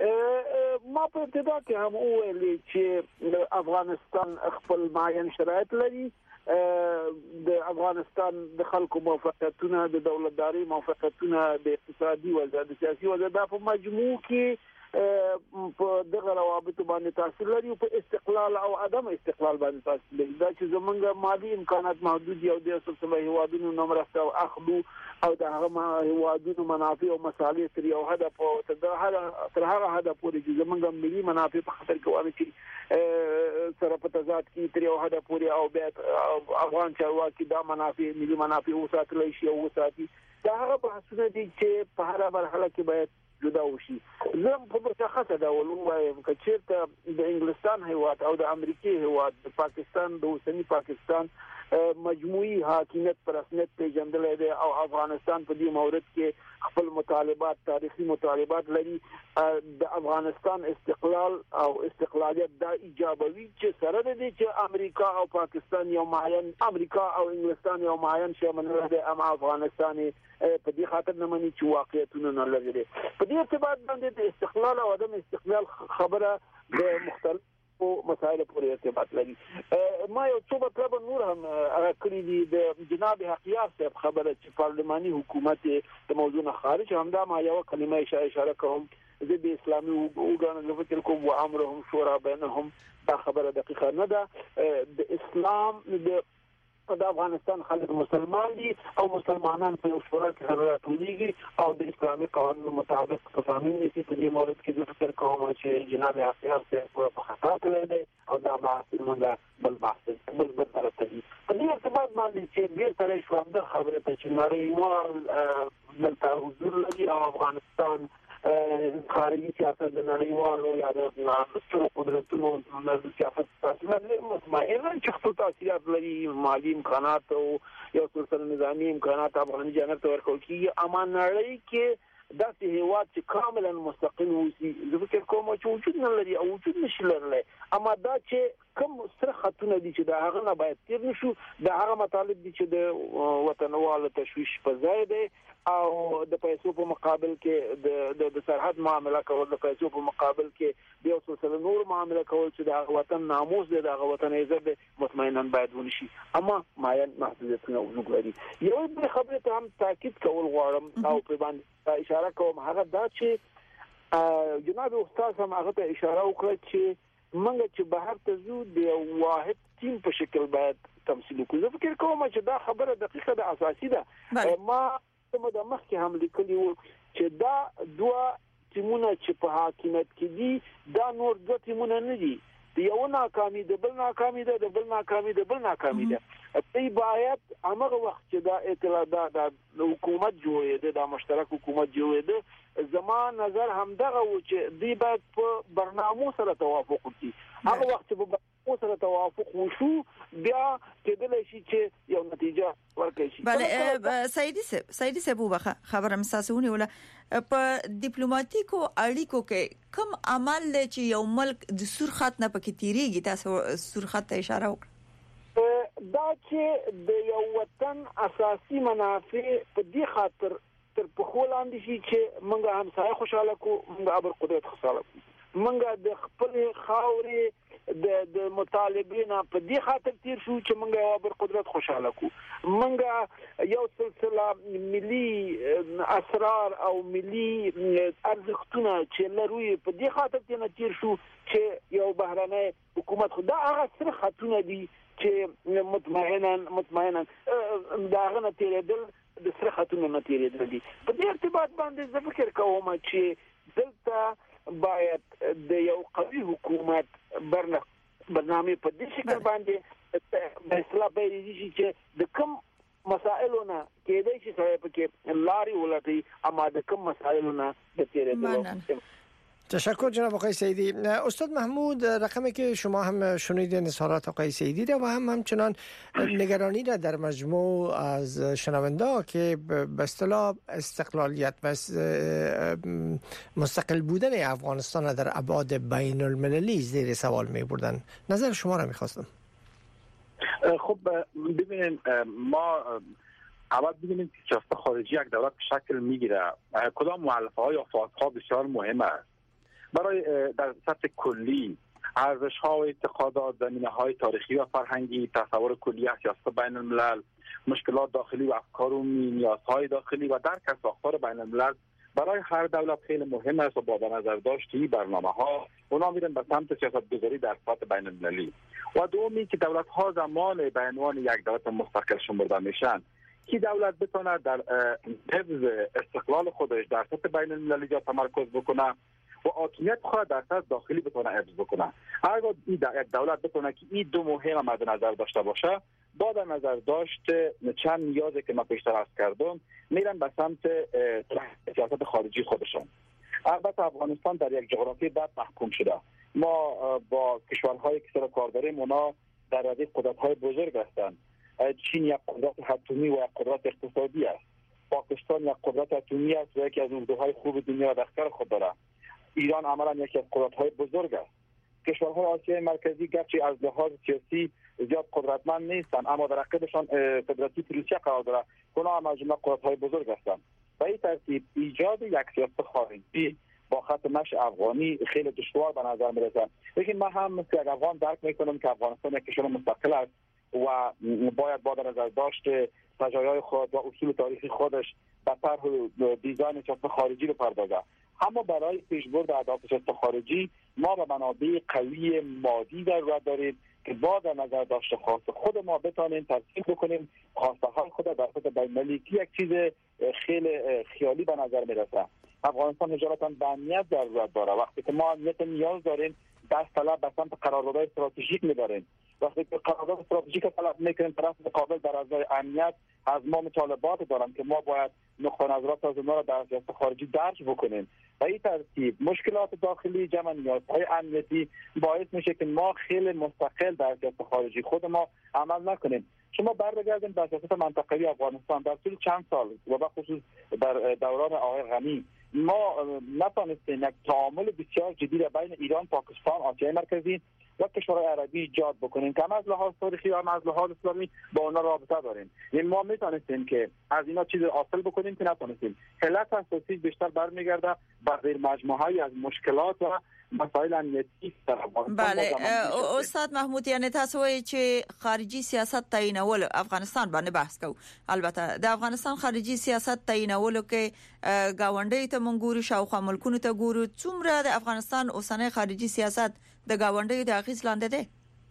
ما په ابتدا کې هم وویل چې افغانستان خپل معین شرایط لري د افغانستان د خلکو موافقتونه د دولتداري موافقتونه د اقتصادي وضع د سیاسي وضع په مجموع کې په دغه روابط باندې تاثیر لري او په استقلال او عدم استقلال باندې تاثیر لري دا چې زمونږ مالی امکانات محدود یو د سلسله هوادونو نمرسته او اخلو او د هغه هوادونو منافع او مصالح تر یو هدف او تر هغه هدف پورې چې زمونږ ملي منافع په خطر کې وانه چې سره په تضاد کې تر یو هدف پورې او بیا افغان چارواکي دا منافع ملي منافع او ساتل شي او ساتي دا هغه بحثونه دي چې په هر مرحله کې باید جدا وشي زه په مشخصه ډول وایم چې چیرته د انګلستان هیواد او د امریکای هیواد د پاکستان د اوسنی پاکستان مجموعي حاکمیت پر رسمیت پیژندل دي او افغانستان په دې مورد کې خپل مطالبات تاریخي مطالبات لري د افغانستان استقلال او استقلالیت دا ایجابوي چې سره دي چې امریکا او پاکستان یو معین امریکا او انګلستان یو معین شمن لري اما افغانستان په دې خاطر نه مني چې واقعیتونه نه لري په دې ارتباط باندې د استقلال او عدم استقلال خبره د مختلف او مسائل پورې ارتباط لري ما یو څه مطلب نور هم کړی دي د جناب حقیار صاحب خبره چې پارلماني حکومت د موضوع نه خارج همدا ما یو کلمه اشاره کوم زه د اسلامي وګړو فکر کوم و امرهم شورا بینهم دا خبره دقیقه نه ده د اسلام د د افغانستان خلک مسلمان دي او مسلمانان په شورا کې سره راټولېږي او د اسلامي قانون مطابق قوانین دي په دې مورد کې د فکر کوم چې جناب حقیار صاحب په خطا کړی او دا بحث موږ بل بحث بل بل طرف ته دي په دې ارتباط باندې چې ډېر سره شو د خبره ته چې نړیوال دلته حضور لري او افغانستان خارجي سیاست د نړیوالو یا د نړیوالو قدرتونو د سیاست تاثیر مطمئنه چې خپل تاثیرات لري مالی امکانات او یو سلسله نظامی امکانات افغاني جانب ته ورکول کیږي اما نړۍ کې داسې هیواد چې کاملا مستقل وي زه فکر کوم چې وجود نه لري او وجود نشي لرلی اما دا چې کوم سره خطونه دي چې دا هغه نه باید تیر نشو دا هغه مطالب دي چې د وطنوالو تشویش په ځای دی او د پیسو په مقابل کې د د سرحد معاملې کول د پیسو په مقابل کې د یو سلسله نور معاملې کول چې د وطن ناموس دی د وطن عزت مطمئنا باید ونشي اما معین محدودیتونه وجود لري یو بل خبره ته هم تاکید کول غواړم او په باندې اشاره کوم هغه دا چې جناب استاد هم هغه ته اشاره وکړه چې منګه چې بهر ته زو د واحد ټیم په شکل باید تمثيل وکړي زه فکر کوم چې دا خبره دقیقه ده اساسي ده ما کومه د مخکې هم لیکلي وو چې دا دوه ټیمونه چې په حاکمیت کې دي دا نور دوه ټیمونه نه دي یو ناکامي د بل ناکامي ده د بل ناکامي د بل ناکامي ده په باید هغه وخت چې دا اطلاع د حکومت جوړې ده د مشترک حکومت جوړې ده زمان نظر هم دغه و چې دی باید په برنامه سره توافق وکړي هغه وخت چې په سره توافق وشو بیا کېدل شي چې یو نتیجه ورکړي شي بله سیدی صاحب سیدی صاحب وبخه خبره مساسونه ولا په ډیپلوماټیکو اړیکو کې کوم عمل چې یو ملک د سور خط نه پکې تیریږي تاسو سور خط ته اشاره وکړه دا چې د یو وطن اساسي منافع په دې خاطر تر په خولاندې شي چې موږ هم سره خوشاله کو موږ ابر قدرت خوشاله کو موږ د خپل خاورې د د مطالبینه په دې خاطر تیر شو چې موږ یو بر قدرت خوشاله کو موږ یو سلسله ملي اسرار او ملي ارزښتونه چې لروي په دې خاطر تیر شو چې یو بهرنۍ حکومت خو دا هغه سره خطونه دي چې مطمئنا مطمئنا دا غنه تیرېدل د سره خطونه نه تیرېدل دي په دې ارتباط باندې زه فکر کوم چې دلته باید د یو قوي حکومت برنامه برنامه په دې شکل باندې د اصلاح پیل شي چې د کوم مسائلونه کېدای شي سره پکې لاري ولټي اما د کوم مسائلونه د تیرېدل تشکر جناب آقای سعیدی. استاد محمود، رقمی که شما هم شنیدین اظهارات آقای سعیدی را و هم همچنان نگرانی را در مجموع از شنونده که به اصطلاح استقلالیت و مستقل بودن افغانستان در ابعاد بین المللی زیر سوال می بردن. نظر شما را میخواستم. خب ببینید، ما اول ببینیم که سیاست خارجی یک دولت شکل میگیره، کدام مؤلفه ها یا فازها بسیار مهم است برای در سطح کلی ارزش ها و اعتقادات، زمینه های تاریخی و فرهنگی، تصور کلی از سیاست بین الملل، مشکلات داخلی و افکار و نیازهای داخلی و درک از ساختار بین الملل برای هر دولت خیلی مهم است و با نظر داشتی برنامه ها اونا میرن به سمت سیاست گذاری در سطح بین المللی. و دومی که دولت ها زمان به عنوان یک دولت مستقل شمرده میشن که دولت بتونه در حفظ استقلال خودش در سطح بین المللی جا تمرکز بکنه و حاکمیت خود در سطح داخلی بتونه حفظ بکنه. اگر این دولت بتونه که این دو مهم مد نظر داشته باشه، با در نظر داشت چند نیازی که ما پیشتر عرض کردم میرن به سمت سیاست خارجی خودشون. البته افغانستان در یک جغرافی بد محکوم شده. ما با کشورهایی که سر کار داریم اونا در ردیف قدرت‌های بزرگ هستند. چین یک قدرت اتمی و یک قدرت اقتصادی است. پاکستان یک قدرت اتمی است و یکی از اردوهای خوب دنیا در اختیار خود دارد. ایران عملا یکی از قدرت‌های بزرگ است. کشورهای آسیای مرکزی گرچه از لحاظ سیاسی زیاد قدرتمند نیستند، اما در عقبشان فدراتیو روسیه قرار دارد. اونا هم از جمله قدرت‌های بزرگ هستند. به این ترتیب ایجاد یک سیاست خارجی با خط مشی افغانی خیلی دشوار به نظر میرسه. لیکن من هم مثل یک افغان درک میکنم که افغانستان یک کشور مستقل است و باید با در نظر داشت تجربه‌های خود و اصول تاریخی خودش به طرح دیزاین سیاست خارجی رو پردازه. اما برای پیشبرد اهداف سیاست خارجی ما به منابع قوی مادی ضرورت داریم که با در نظر داشته خاص خود ما بتانیم ترتیب بکنیم خواسته های خود در سطح بین‌المللی که یک چیز خیلی خیالی به نظر میرسه. افغانستان اجالتا به امنیت ضرورت داره. وقتی که ما امنیت نیاز داریم دست طلب به سمت قراردادهای استراتژیک می‌بریم. وقتی که قرارداد استراتژیک طلب می‌کنیم طرف مقابل در ازای امنیت از ما مطالبات دارن که ما باید نقطه نظرات از اونها را در سیاست خارجی درج بکنیم. و این ترتیب مشکلات داخلی جمع نیازهای امنیتی باعث میشه که ما خیلی مستقل در سیاست خارجی خود ما عمل نکنیم. شما برگردیم در سیاست منطقه‌ای افغانستان در طول چند سال و به خصوص در دوران آقای غنی ما نتونستیم یک تعامل بسیار جدی بین ایران، پاکستان، آسیای مرکزی و کشورهای عربی ایجاد بکنیم که هم از لحاظ تاریخی و هم از لحاظ اسلامی با اونا رابطه داریم. یعنی ما میتونستیم که از اینا چیز حاصل بکنیم که نتونستیم. علت اساسی بیشتر برمیگرده به زیر مجموعه‌ای از مشکلات و مسائل امنیتی در افغانستان. بله استاد محمود، یعنی تاسو وایي چې خارجي سیاست تعینول افغانستان باندې بحث کوو. البته د افغانستان خارجي سیاست تعینولو کې گاونډي ته منګوري شاوخوا ملکونو ته ګورو، څومره د افغانستان اوسنۍ خارجي سیاست د گاونډي د اغیز لاندې ده؟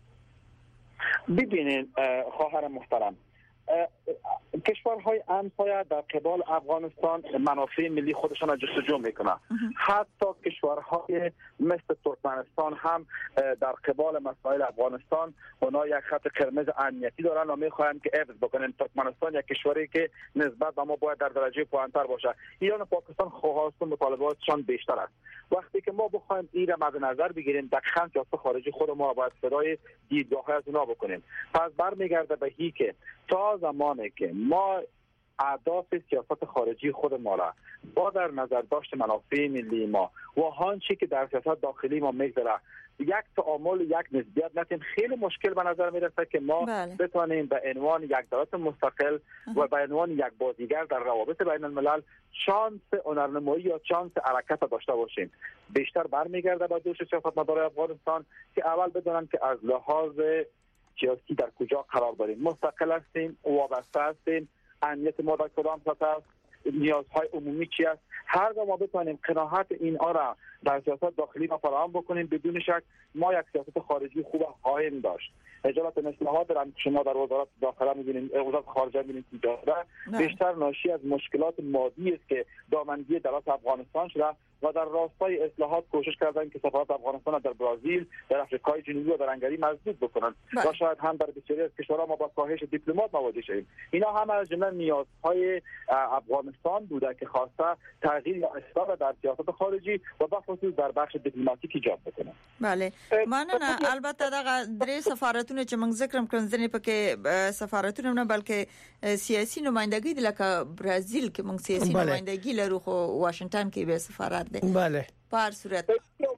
ببینید خواهر محترم، کشورهای همسایه در قبال افغانستان منافع ملی خودشان را جستجو میکنه. حتی کشورهای مثل ترکمنستان هم در قبال مسائل افغانستان اونا یک خط قرمز امنیتی دارن و میخواهند که حفظ بکنن. ترکمنستان یک کشوری که نسبت به ما باید در درجه پایین‌تر باشه. ایران و پاکستان خواهان مطالباتشان بیشتر است. وقتی که ما بخوایم این را مد نظر بگیریم دقیقاً سیاست خارجی خود ما را باید صدای دیدگاه‌های از اونا بکنیم. پس برمیگرده به هی که تا زمانی که ما اهداف سیاست خارجی خود ما را با در نظر داشت منافع ملی ما و آنچه که در سیاست داخلی ما میگذره یک تعامل، یک نسبیت نتیم، خیلی مشکل به نظر میرسه که ما بله. بتوانیم به عنوان یک دولت مستقل و به عنوان یک بازیگر در روابط بین الملل شانس هنرنمایی یا شانس حرکت داشته باشیم. بیشتر برمیگرده به دوش سیاستمدارای افغانستان که اول بدونن که از لحاظ سیاسی در کجا قرار داریم، مستقل هستیم، وابسته هستیم، امنیت ما در کدام سطح است، نیازهای عمومی چی است. هر جا ما بتوانیم قناعت اینها را در سیاست داخلی ما فراهم بکنیم، بدون شک ما یک سیاست خارجی خوب خواهیم داشت. اجالت اصلاحات دارن که شما در وزارت داخله می‌بینید، وزارت خارجه می‌بینید بیشتر ناشی از مشکلات مادی است که دامنگیر دولت افغانستان شده و در راستای اصلاحات کوشش کردن که سفارت افغانستان در برزیل، در آفریقای جنوبی و در هنگری مسدود بکنن و شاید هم در بسیاری از کشورها ما با کاهش دیپلمات مواجه شدیم. اینا هم از جمله نیازهای افغانستان بوده که خواسته تغییر یا اصلاح در سیاست خارجی و بخصوص در بخش دیپلماتیک ایجاد بکنه. بله مننه. البته دغه درې سفارتونه چې موږ ذکر کړم ځنې پکې سفارتونه نه بلکې سیاسي نمائندګي د لکه برازیل کې موږ سیاسي نمائندګي لرو خو واشنگټن کې به سفارت دی. بله په هر صورت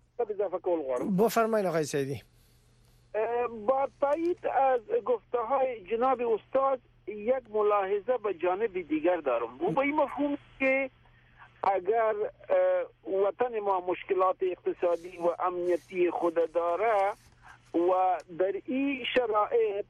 بفرمایید آقای سیدی. با تایید از گفته های جناب استاد یک ملاحظه به جانب دیگر دارم و به این مفهوم که اگر وطن ما مشکلات اقتصادی و امنیتی خود داره و در این شرایط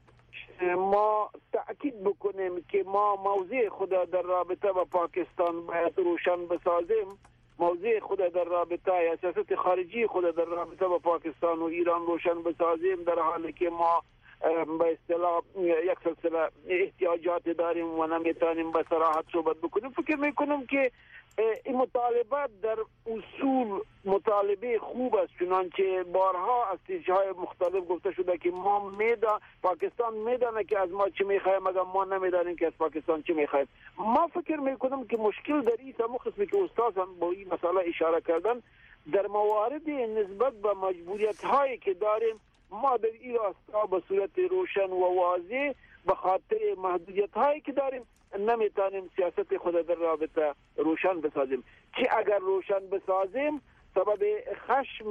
ما تأکید بکنیم که ما موضع خود در رابطه با پاکستان باید روشن بسازیم، موضع خود در رابطه یا سیاست خارجی خود در رابطه با پاکستان و ایران روشن بسازیم، در حالی که ما به اصطلاح یک سلسله احتیاجات داریم و نمیتونیم به صراحت صحبت بکنیم. فکر میکنم که این مطالبات در اصول مطالبه خوب است، چنانچه بارها از تیجهای مختلف گفته شده که ما میدان پاکستان میدانه که از ما چی میخوایم اگر ما نمیدانیم که از پاکستان چی میخوایم. ما فکر میکنم که مشکل در این سمو قسمی که استاد هم با این مسئله اشاره کردن در موارد نسبت به مجبوریت هایی که داریم ما در این راستا به صورت روشن و واضح به خاطر محدودیت هایی که داریم نمیتونیم سیاست خود در رابطه روشن بسازیم. چی اگر روشن بسازیم سبب خشم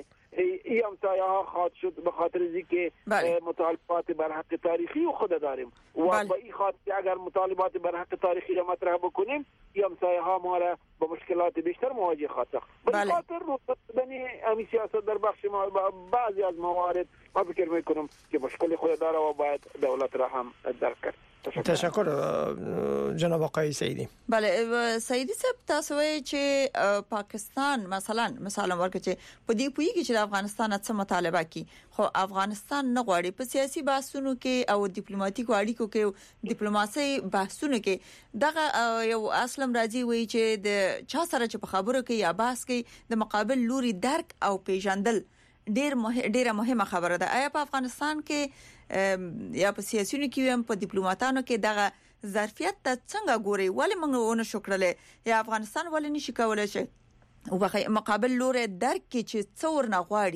ای همسایه ها خواهد شد به خاطر اینکه مطالبات بر حق تاریخی خود داریم و بله. با این خاطر اگر مطالبات بر حق تاریخی را مطرح بکنیم ای همسایه ها ما را با مشکلات بیشتر مواجه خواهد ساخت. به خاطر روشن امی سیاست در بخش ما بعضی از موارد ما فکر میکنم که مشکل خود داره و باید دولت را هم درک کرد. تشکر جناب آقای سیدی. بله سیدی صاحب تاسو وایي چې پاکستان مثلا مثلا ورکه چې په دې پویږي چې د افغانستان څخه مطالبه کوي خو افغانستان نه غواړي په سیاسي بحثونو کې او ډیپلوماټیکو اړیکو کې ډیپلوماسي بحثونو کې دغه یو اصلم راځي وایي چې د چا سره چې په خبرو کې یا بحث کې د مقابل لوري درک او پیژندل ډیر مه ډیره مهمه خبره ده. آیا په افغانستان کې یا په سیاسيونو کې هم په ډیپلوماټانو کې دغه ظرفیت ته څنګه ګوري؟ ولی موږ ونه شکرله یا افغانستان ولی نشي کولای شي او په مقابل لوري درک کې چې څور نه غواړي؟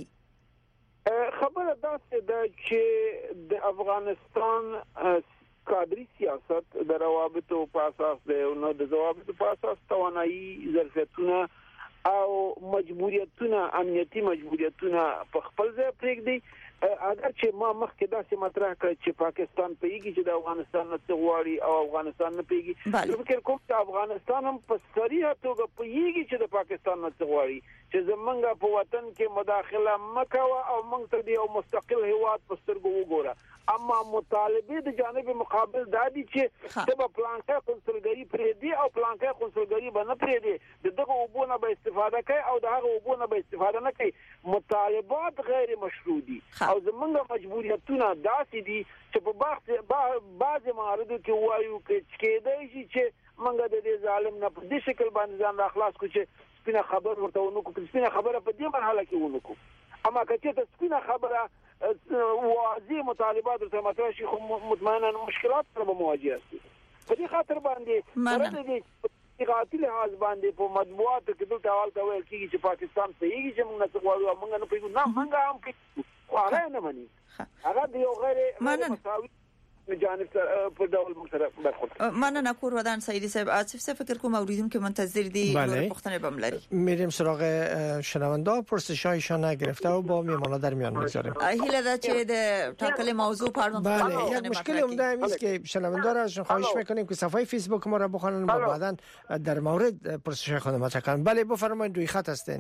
خبره داسې ده چې د افغانستان کادری سیاست د روابطو په اساس ده نو د ضوابطو په اساس توانایي ظرفیتونه او مجبوریتونه امنیتي مجبوریتونه په خپل ځای پرېږدي. اگر چې ما مخکې داسې مطرح کړ چې پاکستان پیږي چې د افغانستان نه غواړي او افغانستان نه پیږي، نو فکر کوم چې افغانستان هم په صریحه توګه پیږي چې د پاکستان نه غواړي چې زمونږ په وطن کې مداخله مکوه او موږ ته یو مستقل هیواد په سترګو وګوره. اما مطالبه د جانب مقابل دادی چې د پلانکه کنسولګری پریدي او پلانکه کنسولګری باندې پریدي دغه وبونه به استفاده کوي او دغه وبونه به استفاده نه کوي. مطالبات غیر مشروع دي او زمونږ مجبوریتونه داسې دي چې په بحث بعض مواردو کې وایو کې کېدای شي چې موږ د دې ظالم نه په دې شکل باندې ځان راخلاص کړو چې سپینه خبر ورته ونکو چې سپینه خبره په دې مرحله کې ونکو. اما که چې سپینه خبره واضح مطالبات ورته مطرح شي خو مطمئنا مشکلات سره مواجه دي. په دې خاطر باندې ورته دې قاتل لحاظ باندې په مطبوعاتو کې دلته اول ته ویل کېږي چې پاکستان په یوه چې موږ نه غواړو موږ نه پیږو نه موږ هم کې خو هغه نه مني هغه د یو غیر مساوي جانب په ډول مسره برخورد. مننه کور ودان سیدی صاحب. عاطف صاحب فکر کوم اوریدون که منتظر دی نور پختنه بم لري. میریم سراغ شنونده پرسشایشان نگرفته و با میمانا در میان میذاریم. هیله ده چې د ټاکل موضوع پاردون. بله یک مشکل عمده است که شنونده را ازشون خواهش میکنیم که صفحه فیسبوک ما را بخونن و بعداً در مورد پرسش خود مطرح کنن. بله بفرمایید روی خط هستین.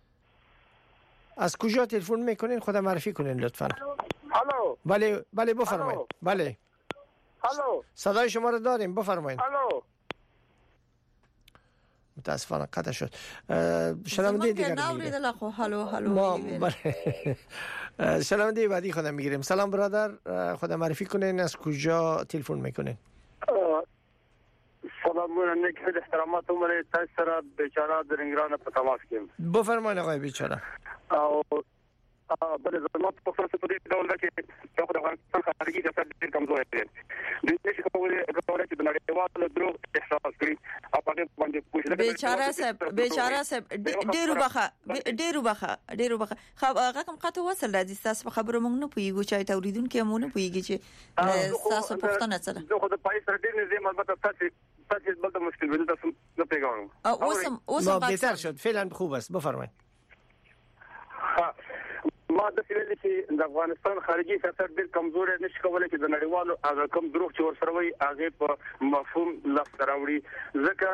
از کجا تلفن میکنین خود معرفی کنین لطفاً. الو. بله بله بفرمایید. بله. الو. صدای شما رو داریم بفرمایید. الو. متاسفانه قطع شد. شنونده دیگر نمیگیریم. خب هالو هالو. ما شنونده بعدی خودم میگیریم. سلام برادر خود معرفی کنین از کجا تلفن میکنین؟ سلام علیکم احترامات عمر تاسره بیچاره در انگران په تماس کې. بفرمایید آقای بیچاره. او بل زموږ په فلسفه په دې ډول کې چې خو د افغانستان خارجي سیاست ډېر کمزوری دی. د دې څخه کولای کولای چې د نړیوالو دروغ احساس کړي او په دې باندې پوه بیچاره صاحب بیچاره صاحب ډیرو بخه ډیرو بخه ډیرو بخه خو هغه کوم قطه وصل راځي تاسو خبرو مونږ نه پویګو چې توریدونکو مونږ نه پویګی چې تاسو پښتنه سره زه خو د پای سره ډیر نه زم البته تاسو تاسو بل مشکل ویل تاسو نه پیغام اوسم اوسم بهتر شد فعلا خوب است بفرمایید. ما د فعلی چې د افغانستان خارجي سیاست ډېر کمزور نشي کولای چې د نړیوالو هغه کم دروغ چې ورسره وي هغه په مفهوم لفظ راوړي ځکه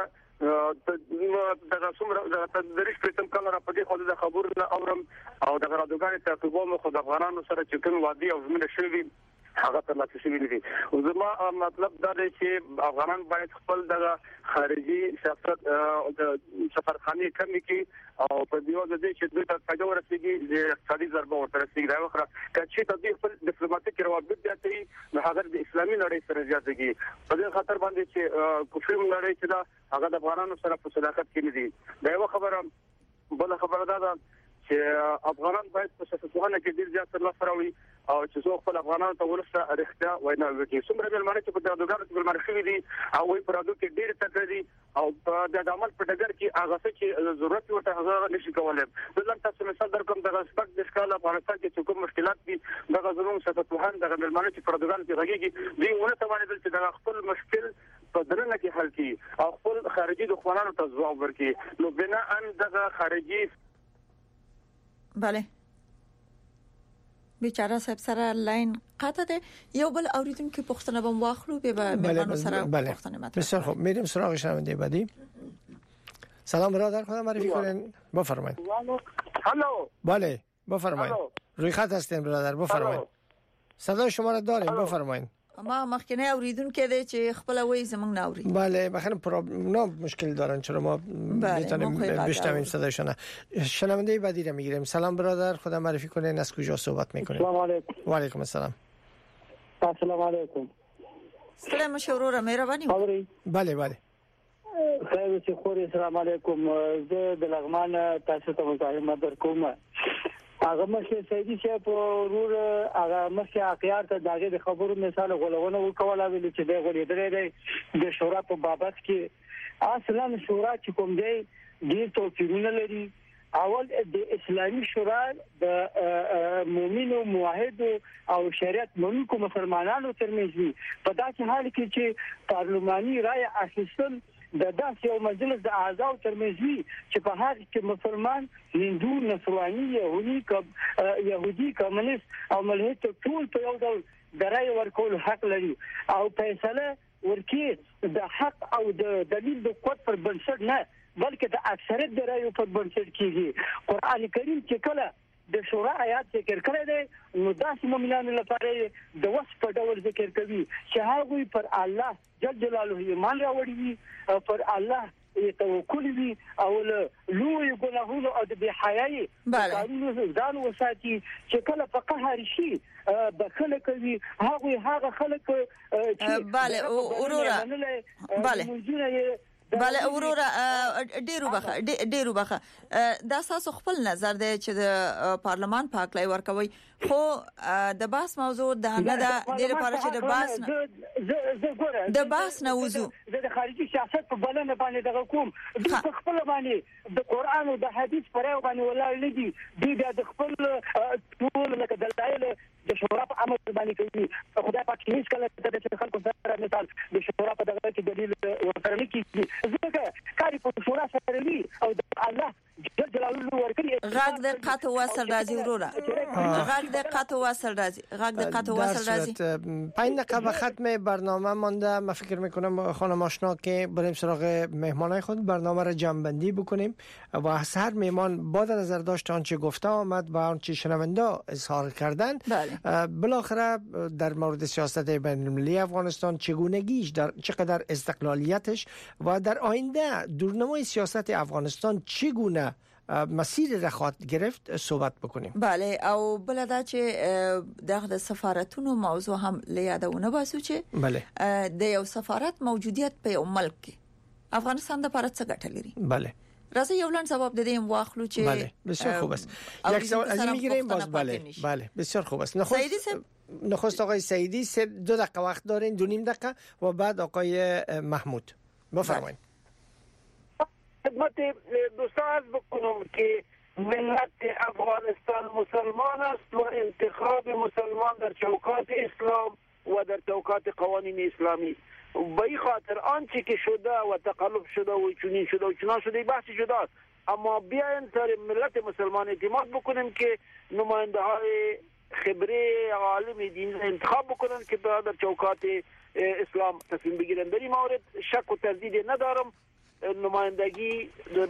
د رسوم د تدریس په تم کله را پدې خو د خبرو نه اورم او د غراډوګانې تعقیبو مخ د افغانانو سره چې کوم وادي او زمينه شوی هغه تر لاسه شوی دي. زما مطلب دا دی چې افغانان باید خپل د خارجي سیاست د سفارتخانه کمی کې او په دیو د دې چې دوی ته څنګه ورسېږي د اقتصادي ضربه ورته رسېږي دا وخره چې ته د خپل ډیپلوماټیک روابط زیاتوي نو هغه د اسلامي نړۍ سره زیاتېږي په دې خاطر باندې چې کوفر نړۍ چې دا هغه د افغانانو سره په صداقت کې نه دي. دا یو خبره بل خبره ده چې افغانان باید په سیاستونه کې ډیر زیات تر لاسه راوړي او چې څو خپل افغانانو ته ورسره اړتیا وینا وکړي. څومره بل معنی چې په دغه ډول کې بل شوی دي او وي پرادو کې ډیر تکراري او د عمل په ډګر کې هغه څه چې ضرورت ورته هغه نشي کولای. زه تاسو مثال درکوم د سپک د ښکلا افغانستان کې کوم مشکلات دي دغه زموږ سیاستوهان دغه بل معنی چې پردګان کې غږیږي دوی ونه توانېدل چې دغه خپل مشکل په درنه کې حل کړي او خپل خارجي دښمنانو ته ځواب ورکړي. نو بنا ان دغه خارجي بله بیچاره صاحب سره لاین قطع ده یو بل اوریدونکو پښتنه بم واخلو به مهمانو سره پښتنه مطلب. بسیار خوب میریم سراغ شنونده بعدی. سلام برادر خدا معرفی کنین بفرمایید. هالو بله بفرمایید روی خط هستین برادر بفرمایید صدای شما را داریم بفرمایید. ما مخکنه اوریدونکو ده چې خپل وای زمنګ نه اوري. بله بخیر پروبلم مشکل دارن چرا ما میتونیم بشنویم صدایشون. شنونده بعدی رو میگیریم. سلام برادر خدا معرفی کنین از کجا صحبت میکنین؟ سلام علیکم. و علیکم السلام. سلام علیکم. سلام شورور مهرباني. بله بله. خیر چې خوري السلام علیکم. زه د لغمان تاسو ته مزاحمت درکوم. هغه مشه سیدی چې په ورور هغه مشه اقیار ته داګه د خبرو مثال غولونه وکولا ویل چې د غولې درې د شورا په بابت کې اصلا شورا چې کوم دی ډیر توپیرونه لري. اول د اسلامي شورا د مؤمنو موحد او شریعت منونکو مسلمانانو ترمنځ وي. په داسې حال کې چې پارلماني رائے اخیستل د داسې یو مجلس د اعضاء ترمنځ وي چې په هغه کې مسلمان هندو نصراني يهودي کب يهودي کمونیست او ملحد ټول په یو ډول د رائے ورکول حق لري او فیصله ورکړي د حق او د دلیل د قوت پر بنسټ نه بلکې د اکثریت د رائے پر بنسټ کیږي. قران کریم چې کله د شورا آیات ذکر کړی دی نو داسې مؤمنانو لپاره د وصف په ډول ذکر کوي چې هغه پر الله جل جلاله ایمان راوړي وي پر الله توکل وي او له لوی ګناهونو او د بحیاي قانونو ځان وساتي چې کله په قهر شي بخله کوي هغه هغه خلک چې bale اورورا bale بله اورورا ډیرو بخه ډیرو بخه دا تاسو خپل نظر دی چې د پارلمان پاکلای ورکوي خو د باس موضوع د نه د لپاره چې د باس د باس نه وځو د خارجي سیاست په بلنه باندې دغه کوم د خپل باندې د قران او د حديث پرې باندې ولاړ لدی د خپل ټول لکه دلایل د شورا په عمل باندې کوي. خدای پاک هیڅ کله د خلکو سره مثال د شورا په دغه کې دلیل ورته نه کیږي ځکه کاری په شورا سره وی او الله جل جلاله ورکړي غاګ د قطو وصل راځي ورورا غاګ د قطو وصل راځي غاګ د قطو وصل راځي. پنج دقیقه ختم برنامه مونده. من فکر میکنم خانم آشنا که بریم سراغ مهمانای خود برنامه را جمع بندی بکنیم و از هر مهمان با در نظر داشت آنچه گفته آمد و آنچه شنونده اظهار کردن بالاخره در مورد سیاست بین المللی افغانستان چگونگیش در چقدر استقلالیتش و در آینده دورنمای سیاست افغانستان چگونه مسیر را خواهد گرفت صحبت بکنیم. بله او بلدا چې دغه سفارتونو موضوع هم لیادونه باسو چې بله د یو سفارت موجودیت په یو ملک کې افغانستان د لپاره څه ګټه لري؟ بله راځي یو لړ جواب ددیم واخلو چې بله بسیار خوب است. یک سوال از این میگیریم باز بله بله بسیار خوب است. نخست نخست آقای سعیدی سه دو دقیقه وقت دارین دو نیم دقیقه و بعد آقای محمود بفرمایید. خدمت دوستان عرض بکنم که ملت افغانستان مسلمان است و انتخاب مسلمان در چوکات اسلام و در چوکات قوانین اسلامی به این خاطر آنچه که شده و تقلب شده و چنین شده و چنان شده بحث شده است، اما بیاین سر ملت مسلمان اعتماد بکنیم که نماینده های خبره عالم دین انتخاب بکنن که در چوکات اسلام تصمیم بگیرن. در این مورد شک و تردید ندارم، نمایندگی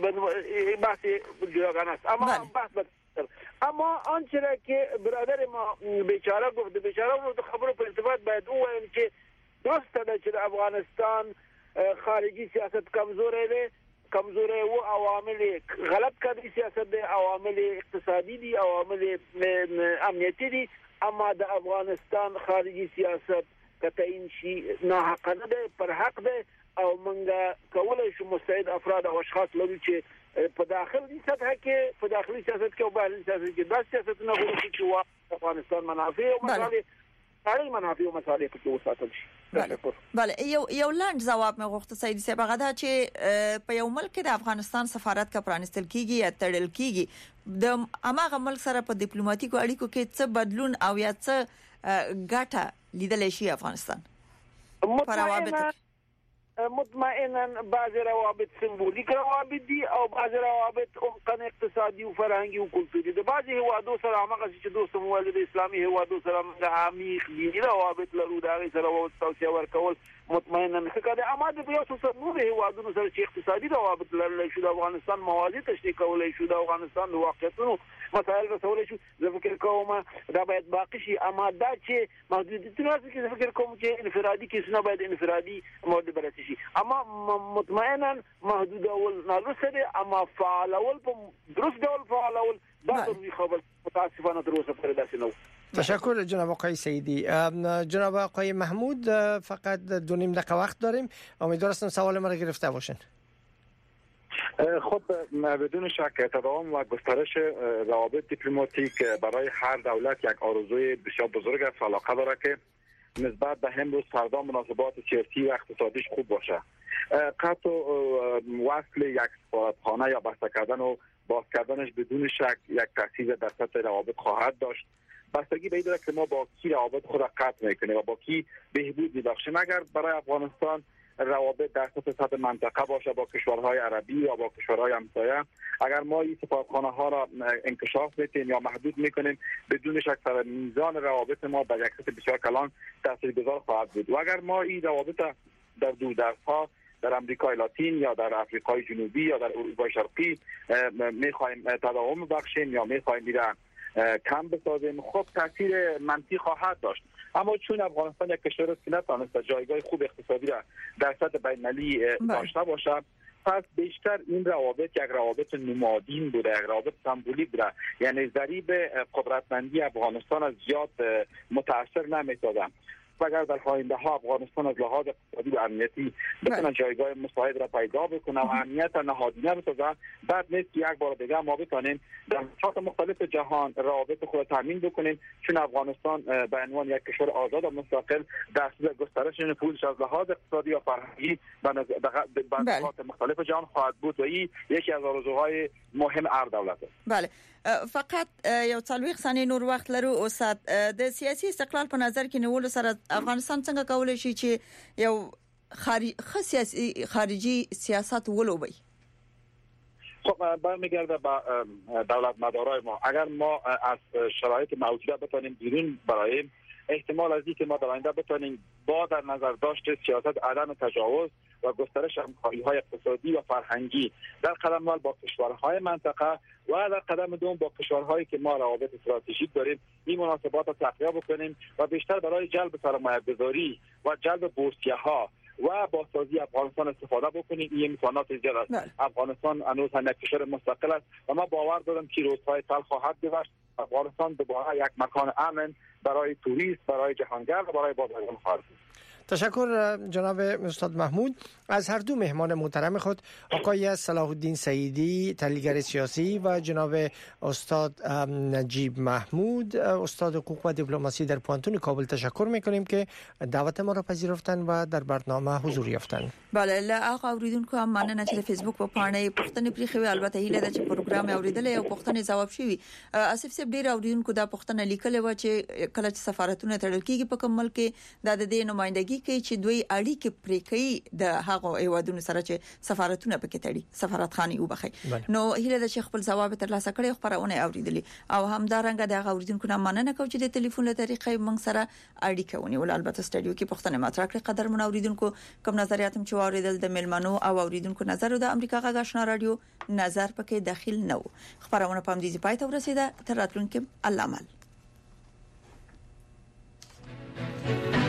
بحث جداگانه است. اما بحث بدتر. اما آنچه را که برادر ما بیچاره گفت بیچاره گفت خبر پر ارتباط باید او که درست ده چې د افغانستان خارجي سیاست کمزوری دی، کمزوری و عوامل غلط کړي سیاست دی، عوامل اقتصادي دي، عوامل امنیتي دي، اما د افغانستان خارجي سیاست کتاین شي نه حق نه دی، پر حق دی او منګه کولای شو مستعد افراد او اشخاص لرو چې په داخلي سطح کې په داخلي سیاست کې او بهرني سیاست کې دا سیاست نه غوښتي چې افغانستان منافع او مصالح ساري منافع او مصالح په وساتل شي. بله بله یو یو لاند جواب مې غوښته سیدی صاحب هغه دا چې په یو ملک د افغانستان سفارت کا پرانستل کیږي یا تړل کیږي د اماغه ملک سره په ډیپلوماټیکو اړیکو کې څه بدلون او یا څه ګټه لیدل شي افغانستان په روابط مطمئنا بعض روابط سمبولیک روابط دي او بعض روابط عمقاً اقتصادي او فرهنګي او کلتوري دي. بعض هوادو سره هغه چې دوست موالد اسلامي هوادو سره د عمیق دینی روابط لرو دا غي سره او توسعه ورکول مطمئنا کده اما د یو څه نور هوادونو سره چې اقتصادي روابط لرل شو د افغانستان موازی تشریح کولای شو د افغانستان د واقعیتونو مسائل رسول شو. زه فکر کوم دا باید باقی شي، اما دا چې محدودیتونه چې فکر کوم چې انفرادي کیسونه باید انفرادي مورد بررسي شي، اما مطمئنا محدود اول نالوسه دي، اما فعال اول په درست ډول فعال اول دا ضروري خبر متاسفانه تر اوسه پورې داسې نه. تشکر جناب آقای سیدی. جناب آقای محمود فقط دو نیم دقیقه وقت داریم، امیدوارم سوال ما را گرفته باشین. خب بدون شک تداوم و گسترش روابط دیپلماتیک برای هر دولت یک آرزوی بسیار بزرگ است، علاقه داره که نسبت به امروز فردا مناسبات سیاسی و اقتصادیش خوب باشه. قطع وصل یک سفارتخانه یا بسته کردن و باز کردنش بدون شک یک تاثیر در سطح روابط خواهد داشت. بستگی به این داره که ما با کی روابط خود را قطع میکنیم و با کی بهبود میبخشیم. اگر برای افغانستان روابط در سطح منطقه باشه با کشورهای عربی یا با کشورهای همسایه، اگر ما این سفارتخانه ها را انکشاف میتیم یا محدود میکنیم بدون شک سر میزان روابط ما به یک سطح بسیار کلان تاثیرگذار خواهد بود. و اگر ما این روابط در دوردست ها در امریکای لاتین یا در افریقای جنوبی یا در اروپای شرقی میخوایم تداوم بخشیم یا میخوایم میره کم بسازیم، خب تاثیر منفی خواهد داشت. اما چون افغانستان یک کشور است که نتوانسته جایگاه خوب اقتصادی را در سطح بین‌المللی داشته باشد، پس بیشتر این روابط یک روابط نمادین بوده، یک روابط سمبولیک بوده، یعنی ضریب قدرتمندی افغانستان از زیاد متاثر نمی‌سازد. اگر در آینده ها افغانستان از لحاظ اقتصادی و امنیتی بتونه جایگاه مساعد را پیدا بکنه و امنیت نهادینه بسازه، بعد نیست یک بار دیگه ما بتونیم در نقاط مختلف جهان روابط خود را تامین بکنیم، چون افغانستان به عنوان یک کشور آزاد و مستقل در صورت گسترش نفوذش از لحاظ اقتصادی و فرهنگی به نقاط مختلف جهان خواهد بود و این یکی از آرزوهای مهم هر دولت است. بله، فقط یو څلوېښت ثانیې نور وخت لرو. استاد، د سیاسي استقلال په نظر کې نیولو سره افغانستان څنګه کولای شي چې یو خارجي سیاسي خارجي سیاست ولوبي؟ خب برمیگرده به دولت مدارای ما. اگر ما از شرایط موجوده بتونیم بیرون برایم، احتمال از اینکه ما در آینده بتونیم با در نظر داشت سیاست عدم تجاوز و گسترش همکاری‌های اقتصادی و فرهنگی در قدم اول با کشورهای منطقه و در قدم دوم با کشورهایی که ما روابط استراتژیک داریم این مناسبات را تقویت بکنیم و بیشتر برای جلب سرمایه‌گذاری و جلب بورسیه‌ها و بازسازی افغانستان استفاده بکنیم. این امکانات زیاد است. افغانستان هنوز هم یک کشور مستقل است و ما باور دارم که روزهای تلخ خواهد گذشت. افغانستان دوباره یک مکان امن برای توریست، برای جهانگرد و برای بازرگان خواهد بود. تشکر جناب استاد محمود. از هر دو مهمان محترم خود آقای صلاح الدین سعیدی تحلیلگر سیاسی و جناب استاد نجیب محمود استاد حقوق و دیپلماسی در پانتون کابل تشکر میکنیم که دعوت ما را پذیرفتن و در برنامه حضور یافتن. بله له هغه اوریدونکو هم مننه چې فیسبوک په پاڼه پښتنې پریخي البته هیله ده چې پروګرام اوریدل او پښتنې جواب شي. اسف سیب ډیر اوریدونکو دا پښتنه لیکل و چې کله چې سفارتونه تړل کیږي په کوم ملک کې د دې نمائندګي کوي چې دوی اړیکې پرې کوي د هغه ایوادونو سره چې سفارتونه پکې تړي سفارتخانه وبخي. نو هیله ده چې خپل جواب ترلاسه کړي خبرونه اوریدلې او همدارنګه د هغه اوریدونکو نه مننه کوم چې د ټلیفون له طریقې موږ سره اړیکه ونیول. البته سټډیو کې پښتنه مطرح کړ قدر من اوریدونکو کوم نظریاتم چې اوریدل د ملمنو او اوریدونکو نظر د امریکا غږ آشنا رادیو نظر پکې داخل نو. خبرونه پام دي پای ته ورسیده. تر راتلونکي الله مل.